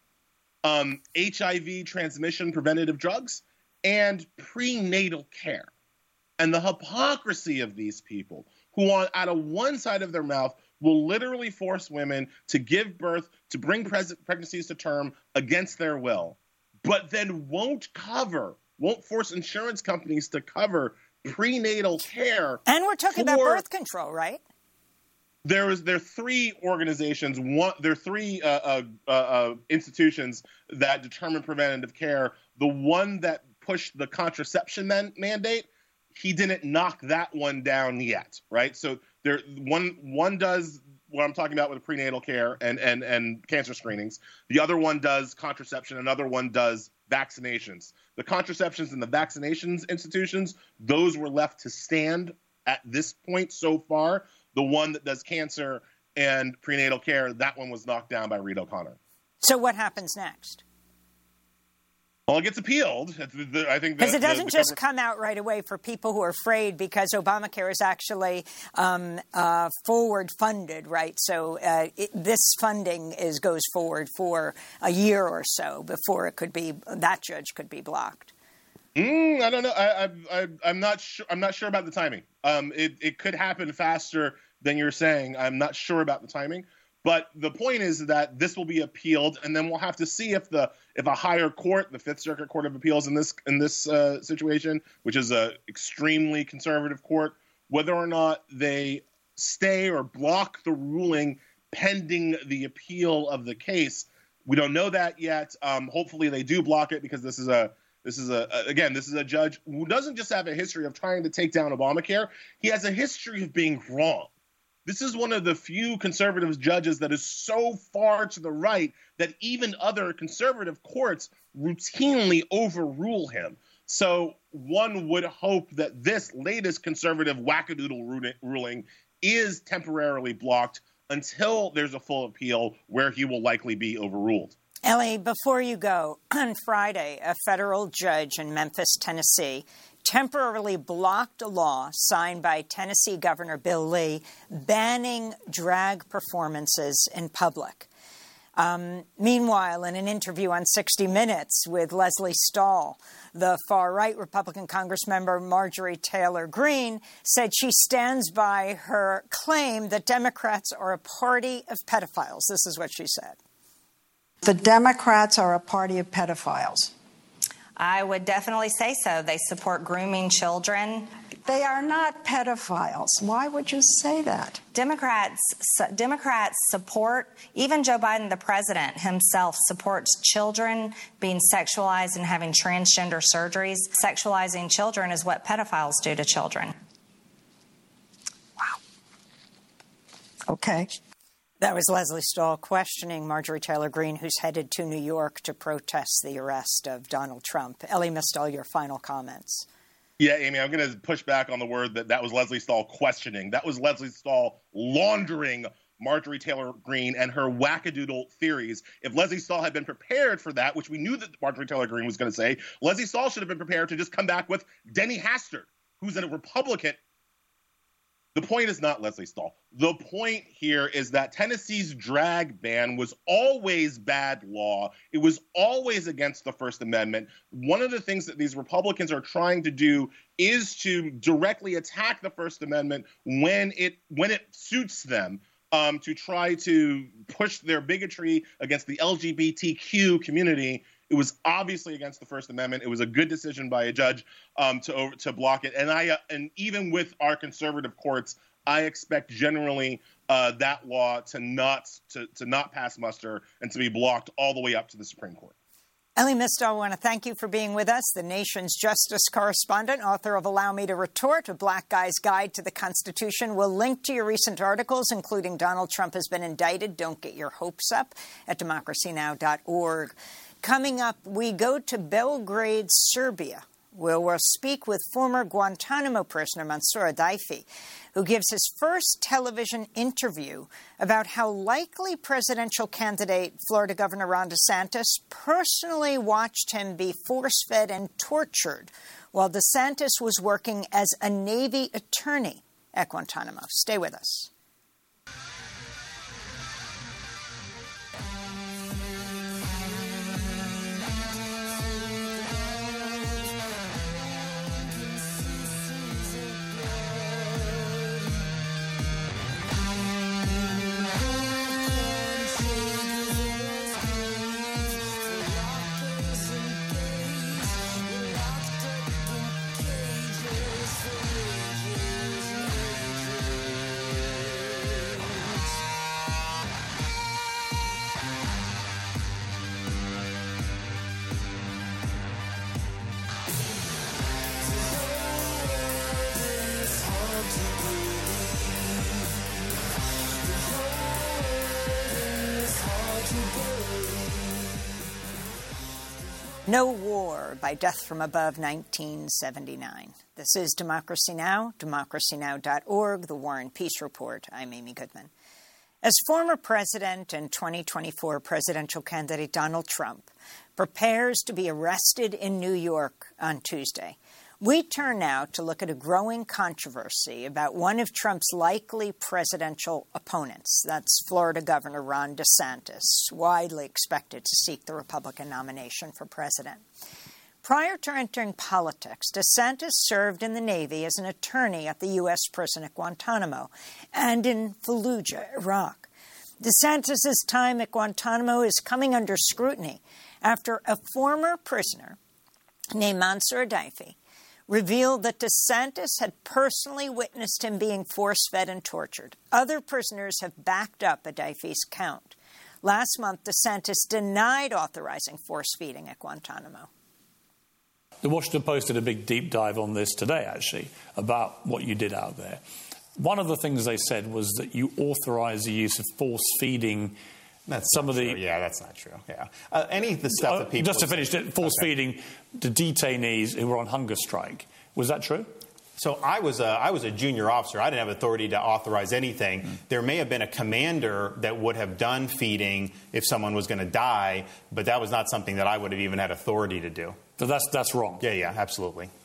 um, H I V transmission preventative drugs, and prenatal care. And the hypocrisy of these people, who on out of one side of their mouth will literally force women to give birth, to bring pres- pregnancies to term against their will, but then won't cover. won't force insurance companies to cover prenatal care. And we're talking for, about birth control, right? There is there are three organizations. One, there are three uh, uh, uh, institutions that determine preventative care. The one that pushed the contraception man- mandate, he didn't knock that one down yet, right? So there, one one does what I'm talking about with prenatal care and and and cancer screenings. The other one does contraception. Another one does vaccinations. The contraceptions and the vaccinations institutions, those were left to stand at this point so far. The one that does cancer and prenatal care, that one was knocked down by Reed O'Connor. So what happens next? Well, it gets appealed. I think because it doesn't the, the just come out right away for people who are afraid, because Obamacare is actually um, uh, forward funded, right? So uh, it, this funding is goes forward for a year or so before it could be that judge could be blocked. Mm, I don't know. I, I, I, I'm not sure. I'm not sure about the timing. Um, it, it could happen faster than you're saying. I'm not sure about the timing. But the point is that this will be appealed, and then we'll have to see if the if a higher court, the Fifth Circuit Court of Appeals in this in this uh, situation, which is a extremely conservative court, whether or not they stay or block the ruling pending the appeal of the case. We don't know that yet. Um, hopefully, they do block it, because this is a this is a again this is a judge who doesn't just have a history of trying to take down Obamacare. He has a history of being wrong. This is one of the few conservative judges that is so far to the right that even other conservative courts routinely overrule him. So one would hope that this latest conservative wackadoodle ruling is temporarily blocked until there's a full appeal, where he will likely be overruled. Elie, before you go, on Friday, a federal judge in Memphis, Tennessee, temporarily blocked a law signed by Tennessee Governor Bill Lee banning drag performances in public. Um, meanwhile, in an interview on sixty minutes with Leslie Stahl, the far-right Republican Congressmember Marjorie Taylor Greene said she stands by her claim that Democrats are a party of pedophiles. This is what she said. The Democrats are a party of pedophiles. I would definitely say so. They support grooming children. They are not pedophiles. Why would you say that? Democrats Democrats support, even Joe Biden, the president himself, supports children being sexualized and having transgender surgeries. Sexualizing children is what pedophiles do to children. Wow. Okay. That was Leslie Stahl questioning Marjorie Taylor Greene, who's headed to New York to protest the arrest of Donald Trump. Elie Mystal, your final comments. Yeah, Amy, I'm going to push back on the word that that was Leslie Stahl questioning. That was Leslie Stahl laundering Marjorie Taylor Greene and her wackadoodle theories. If Leslie Stahl had been prepared for that, which we knew that Marjorie Taylor Greene was going to say, Leslie Stahl should have been prepared to just come back with Denny Hastert, who's a Republican. The point is not Leslie Stahl. The point here is that Tennessee's drag ban was always bad law. It was always against the First Amendment. One of the things that these Republicans are trying to do is to directly attack the First Amendment when it when it suits them, um, to try to push their bigotry against the L G B T Q community. It was obviously against the First Amendment. It was a good decision by a judge um, to over, to block it. And I uh, and even with our conservative courts, I expect generally uh, that law to not to, to not pass muster and to be blocked all the way up to the Supreme Court. Elie Mystal, I want to thank you for being with us, the nation's justice correspondent, author of Allow Me to Retort, A Black Guy's Guide to the Constitution. We'll link to your recent articles, including Donald Trump has been indicted. Don't get your hopes up at democracy now dot org. Coming up, we go to Belgrade, Serbia, where we'll speak with former Guantanamo prisoner Mansour Adayfi, who gives his first television interview about how likely presidential candidate Florida Governor Ron DeSantis personally watched him be force-fed and tortured while DeSantis was working as a Navy attorney at Guantanamo. Stay with us. No War by Death from Above, nineteen seventy-nine. This is Democracy Now!, democracy now dot org, The War and Peace Report. I'm Amy Goodman. As former president and twenty twenty-four presidential candidate Donald Trump prepares to be arrested in New York on Tuesday, we turn now to look at a growing controversy about one of Trump's likely presidential opponents. That's Florida Governor Ron DeSantis, widely expected to seek the Republican nomination for president. Prior to entering politics, DeSantis served in the Navy as an attorney at the U S prison at Guantanamo and in Fallujah, Iraq. DeSantis' time at Guantanamo is coming under scrutiny after a former prisoner named Mansour Adayfi revealed that DeSantis had personally witnessed him being force-fed and tortured. Other prisoners have backed up Adayfi's count. Last month, DeSantis denied authorizing force-feeding at Guantanamo. The Washington Post did a big deep dive on this today, actually, about what you did out there. One of the things they said was that you authorized the use of force-feeding. That's some of the true. Yeah, that's not true. Yeah, uh, any of the stuff uh, that people just to finish, force okay. feeding the detainees who were on hunger strike. Was that true? So I was a I was a junior officer. I didn't have authority to authorize anything. Mm. There may have been a commander that would have done feeding if someone was going to die, but that was not something that I would have even had authority to do. So that's that's wrong. Yeah, yeah, absolutely.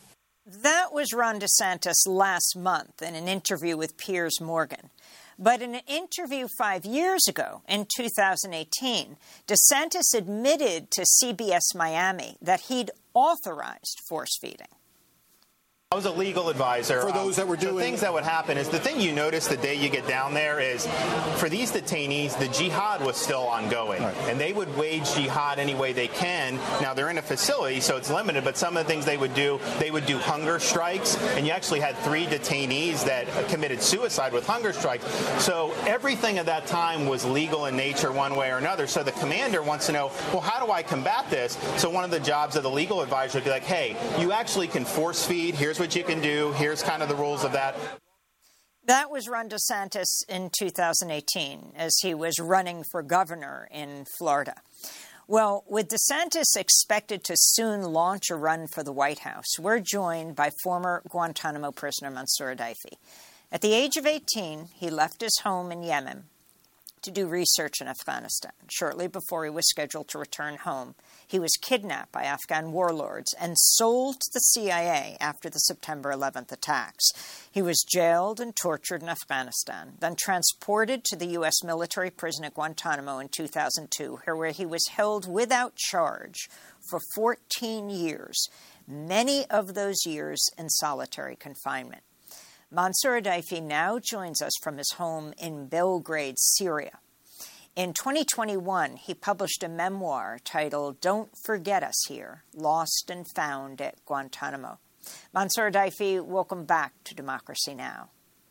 That was Ron DeSantis last month in an interview with Piers Morgan. But in an interview five years ago, in two thousand eighteen, DeSantis admitted to C B S Miami that he'd authorized force feeding. I was a legal advisor. For those that were doing- The things that would happen is the thing you notice the day you get down there is for these detainees, the jihad was still ongoing. Right. And they would wage jihad any way they can. Now, they're in a facility, so it's limited, but some of the things they would do, they would do hunger strikes. And you actually had three detainees that committed suicide with hunger strikes. So everything at that time was legal in nature one way or another. So the commander wants to know, well, how do I combat this? So one of the jobs of the legal advisor would be like, hey, you actually can force feed. Here's what you can do. Here's kind of the rules of that. That was Ron DeSantis in two thousand eighteen as he was running for governor in Florida. Well, with DeSantis expected to soon launch a run for the White House, we're joined by former Guantanamo prisoner Mansour Adayfi. At the age of eighteen, he left his home in Yemen to do research in Afghanistan. Shortly before he was scheduled to return home, he was kidnapped by Afghan warlords and sold to the C I A after the September eleventh attacks. He was jailed and tortured in Afghanistan, then transported to the U S military prison at Guantanamo in two thousand two, where he was held without charge for fourteen years, many of those years in solitary confinement. Mansour Adayfi now joins us from his home in Belgrade, Syria. In twenty twenty-one, he published a memoir titled Don't Forget Us Here, Lost and Found at Guantanamo. Mansour Adayfi, welcome back to Democracy Now!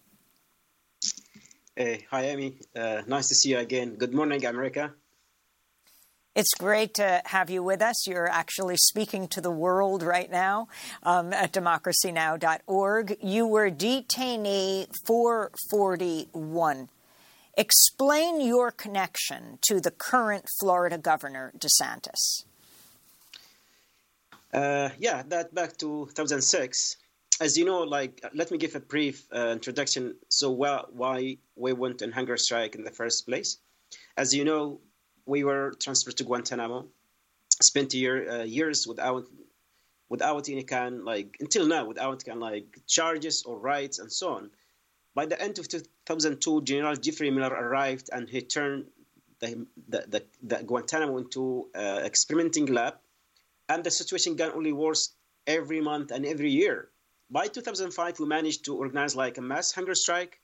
Hey, hi, Amy. Uh, nice to see you again. Good morning, America. It's great to have you with us. You're actually speaking to the world right now um, at democracy now dot org. You were detainee four forty-one. Explain your connection to the current Florida Governor DeSantis. Uh, yeah, that back to two thousand six. As you know, like, let me give a brief uh, introduction. So why, why we went on hunger strike in the first place. As you know, we were transferred to Guantanamo, spent year, uh, years without without any kind, like, until now, without kind of like charges or rights and so on. By the end of two thousand two, General Jeffrey Miller arrived and he turned the, the, the, the Guantanamo into an uh, experimenting lab. And the situation got only worse every month and every year. By two thousand five, we managed to organize like a mass hunger strike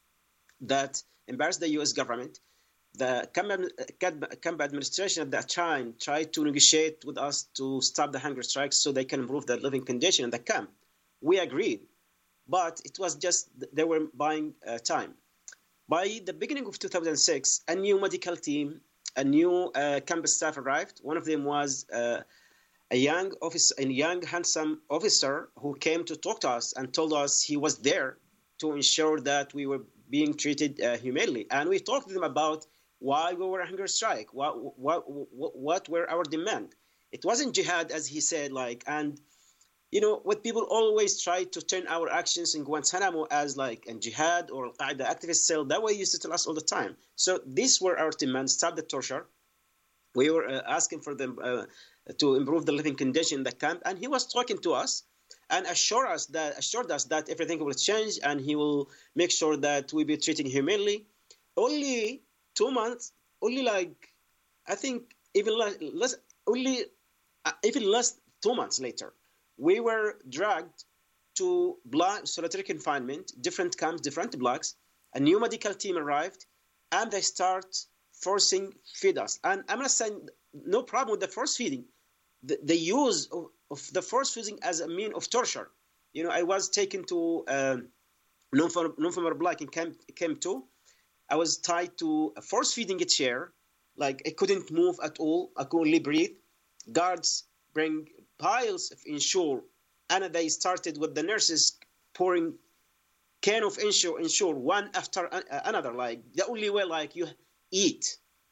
that embarrassed the U S government. The camp administration at that time tried to negotiate with us to stop the hunger strikes so they can improve the living condition in the camp. We agreed, but it was just they were buying uh, time. By the beginning of two thousand six, a new medical team, a new uh, camp staff arrived. One of them was uh, a young officer, a young handsome officer who came to talk to us and told us he was there to ensure that we were being treated uh, humanely. And we talked to them about why we were on hunger strike, what, what, what, what were our demand. It wasn't jihad, as he said, like, and, you know, what people always try to turn our actions in Guantanamo as like a jihad or Al-Qaeda activist cell. That way used to tell us all the time. So these were our demands: stop the torture. We were uh, asking for them uh, to improve the living condition in the camp. And he was talking to us and assure us that, assured us that everything will change and he will make sure that we be treated humanely. Only two months, only like, I think even less, less only uh, even less two months later, we were dragged to block, solitary confinement, different camps, different blocks. A new medical team arrived, and they start forcing feed us. And I'm not saying no problem with the force feeding. The, the use of, of the force feeding as a mean of torture. You know, I was taken to um, non-former block in camp, camp two. I was tied to a force-feeding a chair, like I couldn't move at all. I could only breathe. Guards bring piles of Ensure, and they started with the nurses pouring can of Ensure, Ensure one after another. Like the only way, like you eat.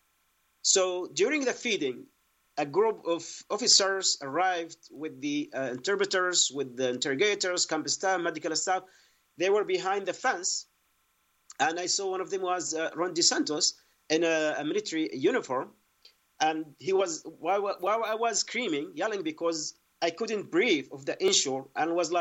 So during the feeding, a group of officers arrived with the uh, interpreters, with the interrogators, camp staff, medical staff. They were behind the fence. And I saw one of them was uh, Ron DeSantis in a, a military uniform. And he was, while, while I was screaming, yelling because I couldn't breathe of the Ensure and was like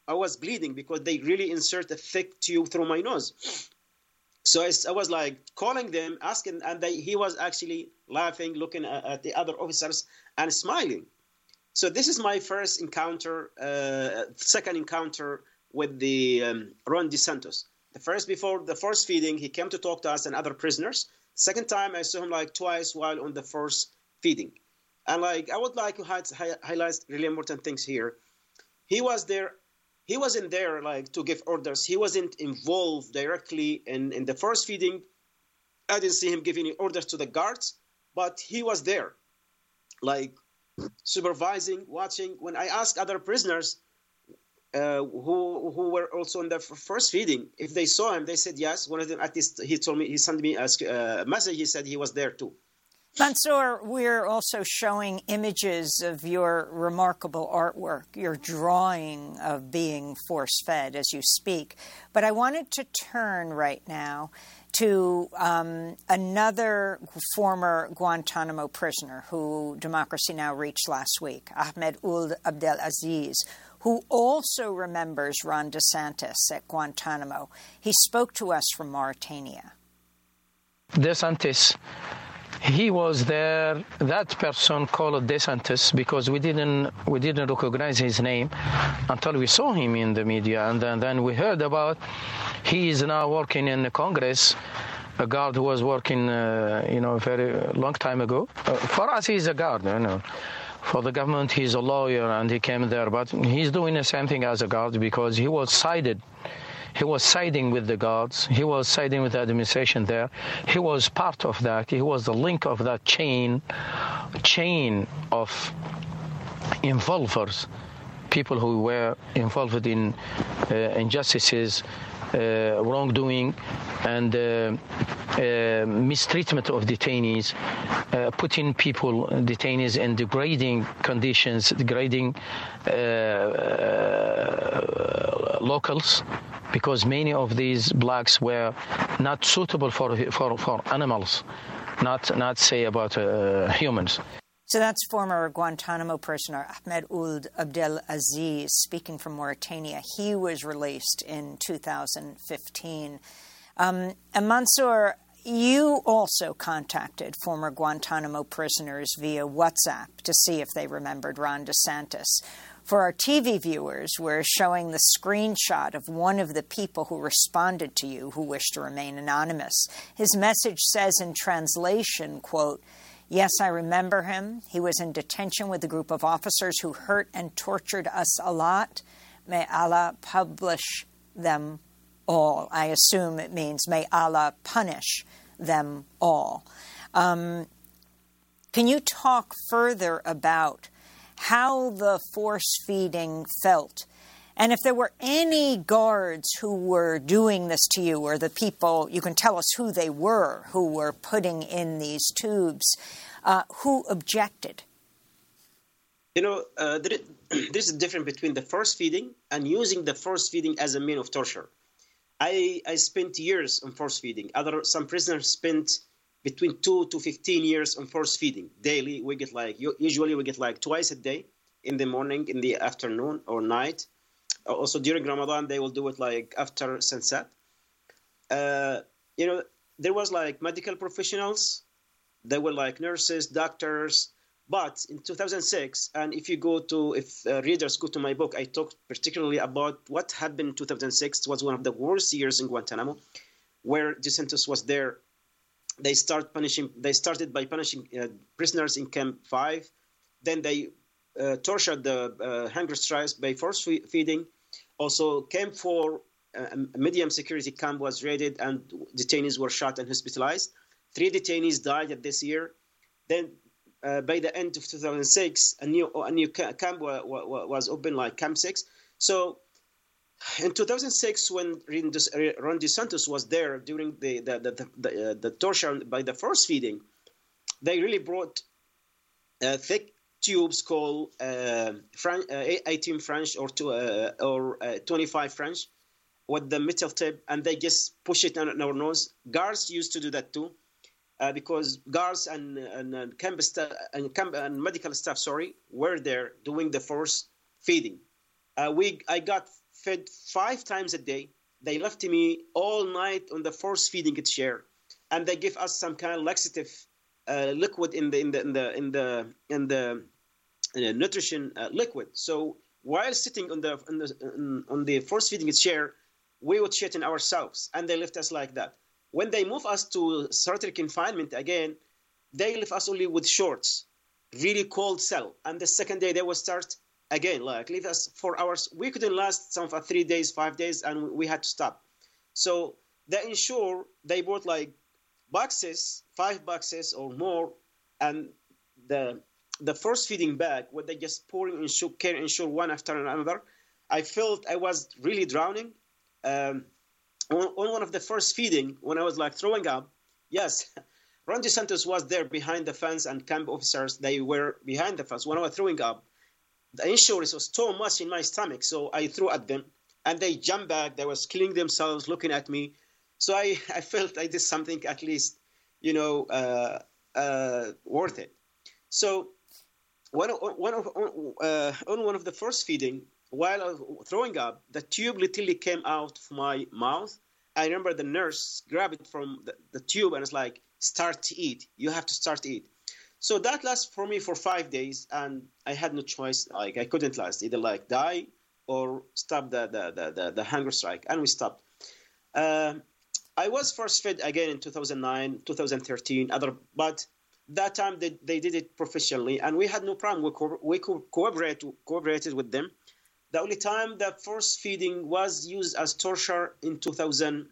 I was bleeding because they really insert a thick tube through my nose. So I, I was like calling them, asking, and they, he was actually laughing, looking at, at the other officers and smiling. So this is my first encounter, uh, second encounter with the um, Ron DeSantis. The first, before the first feeding, he came to talk to us and other prisoners. Second time, I saw him like twice while on the first feeding. And like, I would like to hi- highlight really important things here. He was there. He wasn't there like to give orders. He wasn't involved directly in, in the first feeding. I didn't see him giving orders to the guards, but he was there, like supervising, watching. When I asked other prisoners uh, who who were also in the first feeding if they saw him, they said yes. One of them, at least, he told me, he sent me a uh, message. He said he was there too. Mansour, we're also showing images of your remarkable artwork, your drawing of being force-fed as you speak. But I wanted to turn right now to um, another former Guantanamo prisoner who Democracy Now! Reached last week, Ahmed Ould Abdelaziz, who also remembers Ron DeSantis at Guantanamo. He spoke to us from Mauritania. DeSantis, he was there, that person called DeSantis, because we didn't we didn't recognize his name until we saw him in the media, and then, then we heard about he is now working in the Congress. A guard who was working, uh, you know, a very long time ago. Uh, for us, he's a guard, you know. For the government, he's a lawyer, and he came there, but he's doing the same thing as a guard because he was sided. He was siding with the guards. He was siding with the administration there. He was part of that. He was the link of that chain, chain of involvers, people who were involved in uh, injustices, uh, wrongdoing, and uh, uh, mistreatment of detainees, uh, putting people, detainees, in degrading conditions, degrading uh, uh, locals. Because many of these blacks were not suitable for for, for animals, not not say about uh, humans. So that's former Guantanamo prisoner Ahmed Ould Abdelaziz speaking from Mauritania. He was released in two thousand fifteen. Um, and Mansour, you also contacted former Guantanamo prisoners via WhatsApp to see if they remembered Ron DeSantis. For our T V viewers, we're showing the screenshot of one of the people who responded to you who wished to remain anonymous. His message says in translation, quote, "Yes, I remember him. He was in detention with a group of officers who hurt and tortured us a lot. May Allah publish them all." I assume it means may Allah punish them all. Um, can you talk further about how the force feeding felt, and if there were any guards who were doing this to you, or the people, you can tell us who they were, who were putting in these tubes, uh, who objected? You know, uh, there, there's a difference between the force feeding and using the force feeding as a mean of torture. I, I spent years on force feeding. Other some prisoners spent between two to fifteen years on force feeding daily. We get like, usually we get like twice a day, in the morning, in the afternoon or night. Also during Ramadan, they will do it like after sunset. Uh, you know, there was like medical professionals. There were like nurses, doctors. But in two thousand six, and if you go to, if uh, readers go to my book, I talked particularly about what happened in two thousand six. It was one of the worst years in Guantanamo, where DeSantis was there. They start punishing. They started by punishing uh, prisoners in Camp Five. Then they uh, tortured the uh, hunger strikes by force feeding. Also, Camp Four, uh, a medium security camp, was raided and detainees were shot and hospitalized. Three detainees died at this year. Then, uh, by the end of two thousand six, a new a new camp was opened, like Camp Six. So, in two thousand six, when Ron DeSantis was there during the the the, the, uh, the torture by the force feeding, they really brought uh, thick tubes called uh, Fran- uh, eighteen French or two, uh, or uh, twenty-five French with the metal tip, and they just push it on our nose. Guards used to do that too, uh, because guards and and, and, camp sta- and, camp and medical staff, sorry, were there doing the force feeding. Uh, we I got fed five times a day. They left me all night on the force-feeding chair, and they give us some kind of laxative uh, liquid in the in the in the in the in the, in the nutrition uh, liquid. So while sitting on the, on the on the force-feeding chair, we would shit in ourselves, and they left us like that. When they move us to solitary confinement again, they left us only with shorts, really cold cell, and the second day they will start again, like leave us four hours. We couldn't last some for three days, five days, and we had to stop. So they ensure they bought like boxes, five boxes or more, and the the first feeding bag, what they just pouring in shoe, carry ensure one after another. I felt I was really drowning. Um, on, on one of the first feeding, when I was like throwing up, yes, Ron DeSantis was there behind the fence, and camp officers, they were behind the fence. When I was throwing up, the insurance was so much in my stomach, so I threw at them, and they jumped back. They was killing themselves, looking at me. So I, I felt I did something at least, you know, uh, uh, worth it. So one, one of, uh, on one of the first feeding, while I was throwing up, the tube literally came out of my mouth. I remember the nurse grabbed it from the, the tube and was like, start to eat. You have to start to eat. So that lasted for me for five days, and I had no choice. Like I couldn't last, either like die or stop the the the, the, the hunger strike, and we stopped. Uh, I was first fed again in two thousand nine, two thousand thirteen, other, but that time they, they did it professionally, and we had no problem. We co- we co- cooperate, cooperated with them. The only time that force feeding was used as torture in two thousand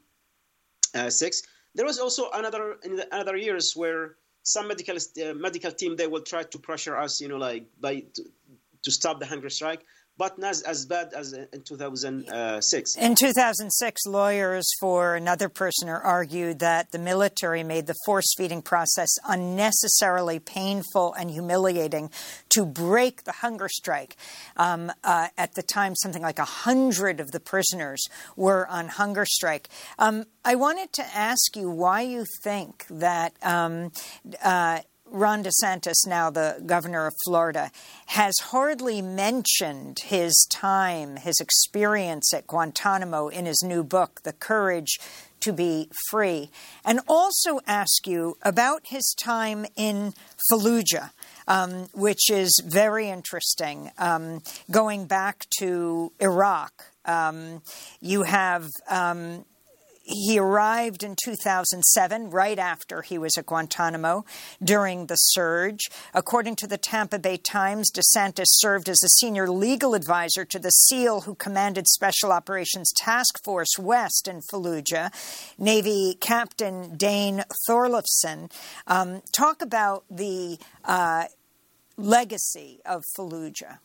six. There was also another in the, another years where some medical uh, medical team, they will try to pressure us, you know, like by to, to stop the hunger strike, but not as bad as in two thousand six. In two thousand six, lawyers for another prisoner argued that the military made the force-feeding process unnecessarily painful and humiliating to break the hunger strike. Um, uh, at the time, something like a hundred of the prisoners were on hunger strike. Um, I wanted to ask you why you think that um, uh, Ron DeSantis, now the governor of Florida, has hardly mentioned his time, his experience at Guantanamo in his new book, The Courage to Be Free, and also ask you about his time in Fallujah, um, which is very interesting, um, going back to Iraq. Um, you have... Um, He arrived in two thousand seven, right after he was at Guantanamo, during the surge. According to the Tampa Bay Times, DeSantis served as a senior legal advisor to the SEAL who commanded Special Operations Task Force West in Fallujah, Navy Captain Dane Thorlifson. Um, talk about the uh, legacy of Fallujah.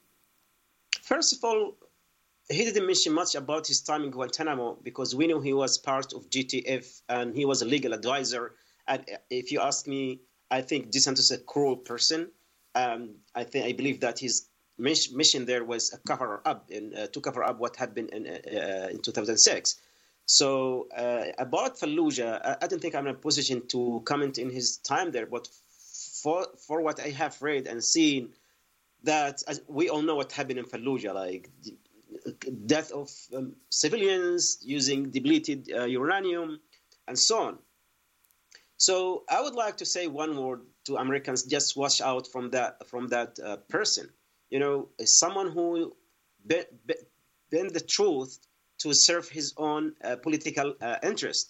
First of all, he didn't mention much about his time in Guantanamo because we knew he was part of G T F and he was a legal advisor. And if you ask me, I think DeSantis is a cruel person. Um, I think I believe that his mission there was a cover up in, uh, to cover up what had been in, uh, in two thousand six. So uh, about Fallujah, I, I don't think I'm in a position to comment in his time there. But for for what I have read and seen, that as we all know what happened in Fallujah, like death of um, civilians using depleted uh, uranium and so on. So I would like to say one word to Americans: just watch out from that from that uh, person. You know, someone who bent, bent the truth to serve his own uh, political uh, interest.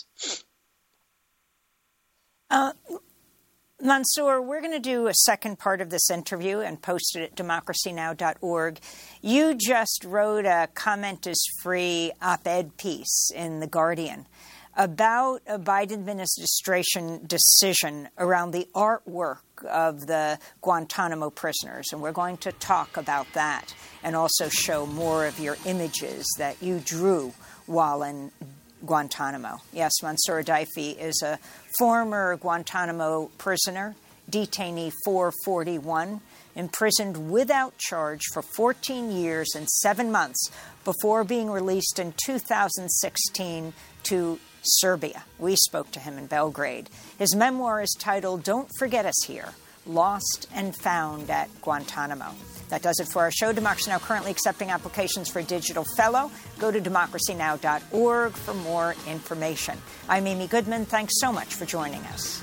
Uh, Mansour, we're going to do a second part of this interview and post it at democracy now dot org. You just wrote a comment is free op-ed piece in The Guardian about a Biden administration decision around the artwork of the Guantanamo prisoners. And we're going to talk about that and also show more of your images that you drew while in Guantanamo. Yes, Mansour Adayfi is a former Guantanamo prisoner, detainee four forty-one, imprisoned without charge for fourteen years and seven months before being released in two thousand sixteen to Serbia. We spoke to him in Belgrade. His memoir is titled Don't Forget Us Here: lost and found at Guantanamo. That does it for our show. Democracy Now! Currently accepting applications for a digital fellow. Go to democracy now dot org for more information. I'm Amy Goodman. Thanks so much for joining us.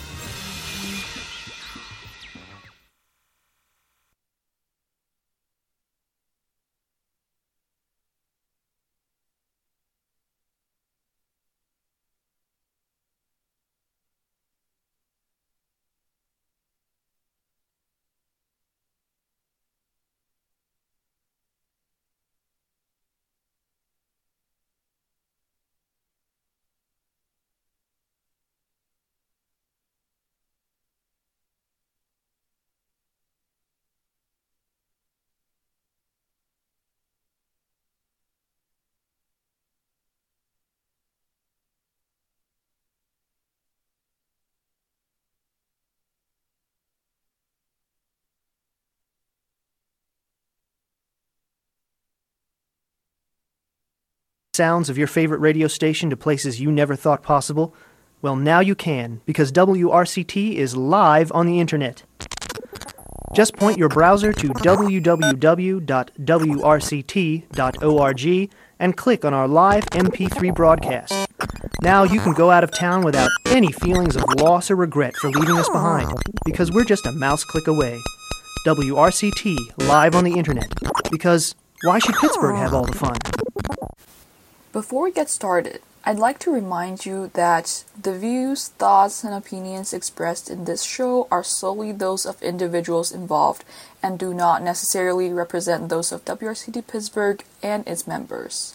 Sounds of your favorite radio station to places you never thought possible? Well, now you can, because W R C T is live on the internet. Just point your browser to w w w dot w r c t dot org and click on our live M P three broadcast. Now you can go out of town without any feelings of loss or regret for leaving us behind, because we're just a mouse click away. W R C T, live on the internet. Because why should Pittsburgh have all the fun? Before we get started, I'd like to remind you that the views, thoughts, and opinions expressed in this show are solely those of individuals involved and do not necessarily represent those of W R C T Pittsburgh and its members.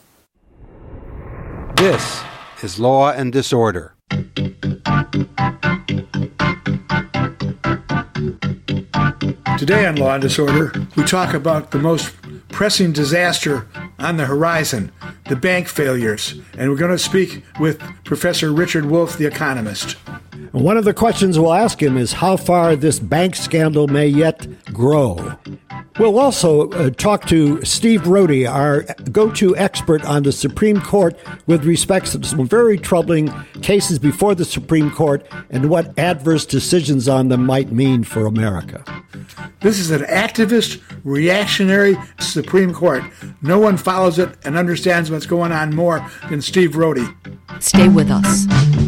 This is Law and Disorder. Today on Law and Disorder, we talk about the most pressing disaster on the horizon, the bank failures, and we're going to speak with Professor Richard Wolff, the economist. One of the questions we'll ask him is how far this bank scandal may yet grow. We'll also uh, talk to Steve Rohde, our go-to expert on the Supreme Court with respect to some very troubling cases before the Supreme Court and what adverse decisions on them might mean for America. This is an activist, reactionary Supreme Court. No one follows it and understands what's going on more than Steve Rohde. Stay with us.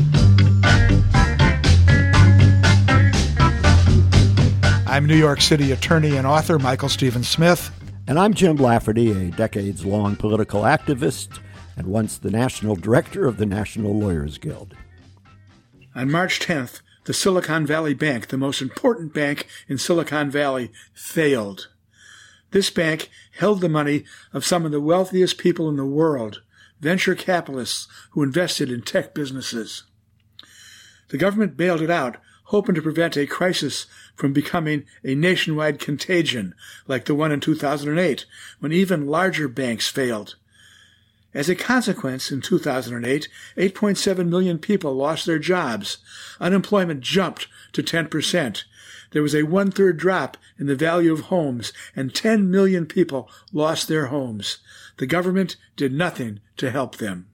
I'm New York City attorney and author Michael Stephen Smith. And I'm Jim Lafferty, a decades-long political activist and once the national director of the National Lawyers Guild. On March tenth, the Silicon Valley Bank, the most important bank in Silicon Valley, failed. This bank held the money of some of the wealthiest people in the world, venture capitalists who invested in tech businesses. The government bailed it out, hoping to prevent a crisis from becoming a nationwide contagion like the one in two thousand eight, when even larger banks failed. As a consequence, in two thousand eight, eight point seven million people lost their jobs. Unemployment jumped to ten percent. There was a one-third drop in the value of homes, and ten million people lost their homes. The government did nothing to help them.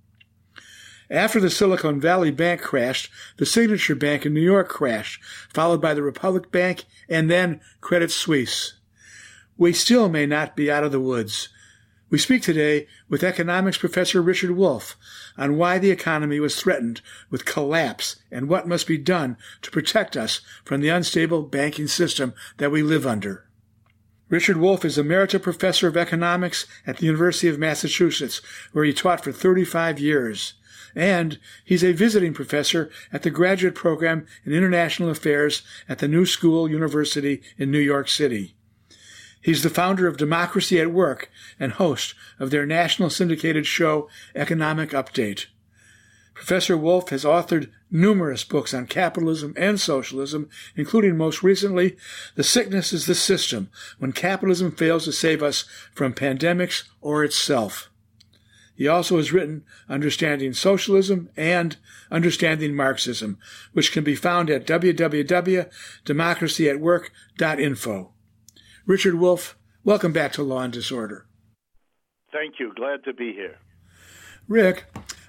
After the Silicon Valley Bank crashed, the Signature Bank in New York crashed, followed by the Republic Bank and then Credit Suisse. We still may not be out of the woods. We speak today with economics professor Richard Wolff on why the economy was threatened with collapse and what must be done to protect us from the unstable banking system that we live under. Richard Wolff is Emerita Professor of Economics at the University of Massachusetts, where he taught for thirty-five years. And he's a visiting professor at the Graduate Program in International Affairs at the New School University in New York City. He's the founder of Democracy at Work and host of their national syndicated show, Economic Update. Professor Wolff has authored numerous books on capitalism and socialism, including most recently, The Sickness is the System, When Capitalism Fails to Save Us from Pandemics or Itself. He also has written Understanding Socialism and Understanding Marxism, which can be found at w w w dot democracy at work dot info. Richard Wolff, welcome back to Law and Disorder. Thank you. Glad to be here. Rick,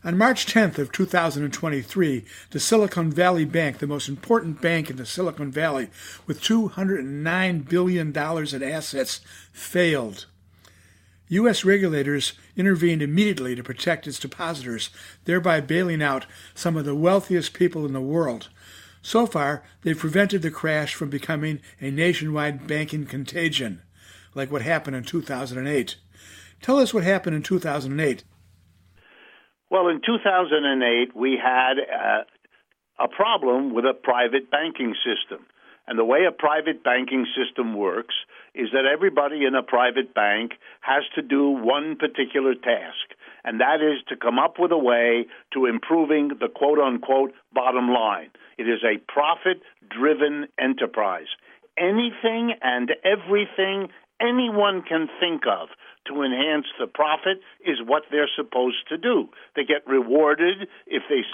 On March tenth of two thousand twenty-three, the Silicon Valley Bank, the most important bank in the Silicon Valley, with two hundred nine billion dollars in assets, failed. U S regulators intervened immediately to protect its depositors, thereby bailing out some of the wealthiest people in the world. So far, they've prevented the crash from becoming a nationwide banking contagion, like what happened in two thousand eight. Tell us what happened in two thousand eight. Well, in two thousand eight, we had uh, a problem with a private banking system. And the way a private banking system works is that everybody in a private bank has to do one particular task, and that is to come up with a way to improving the quote-unquote bottom line. It is a profit-driven enterprise. Anything and everything anyone can think of to enhance the profit is what they're supposed to do. They get rewarded if they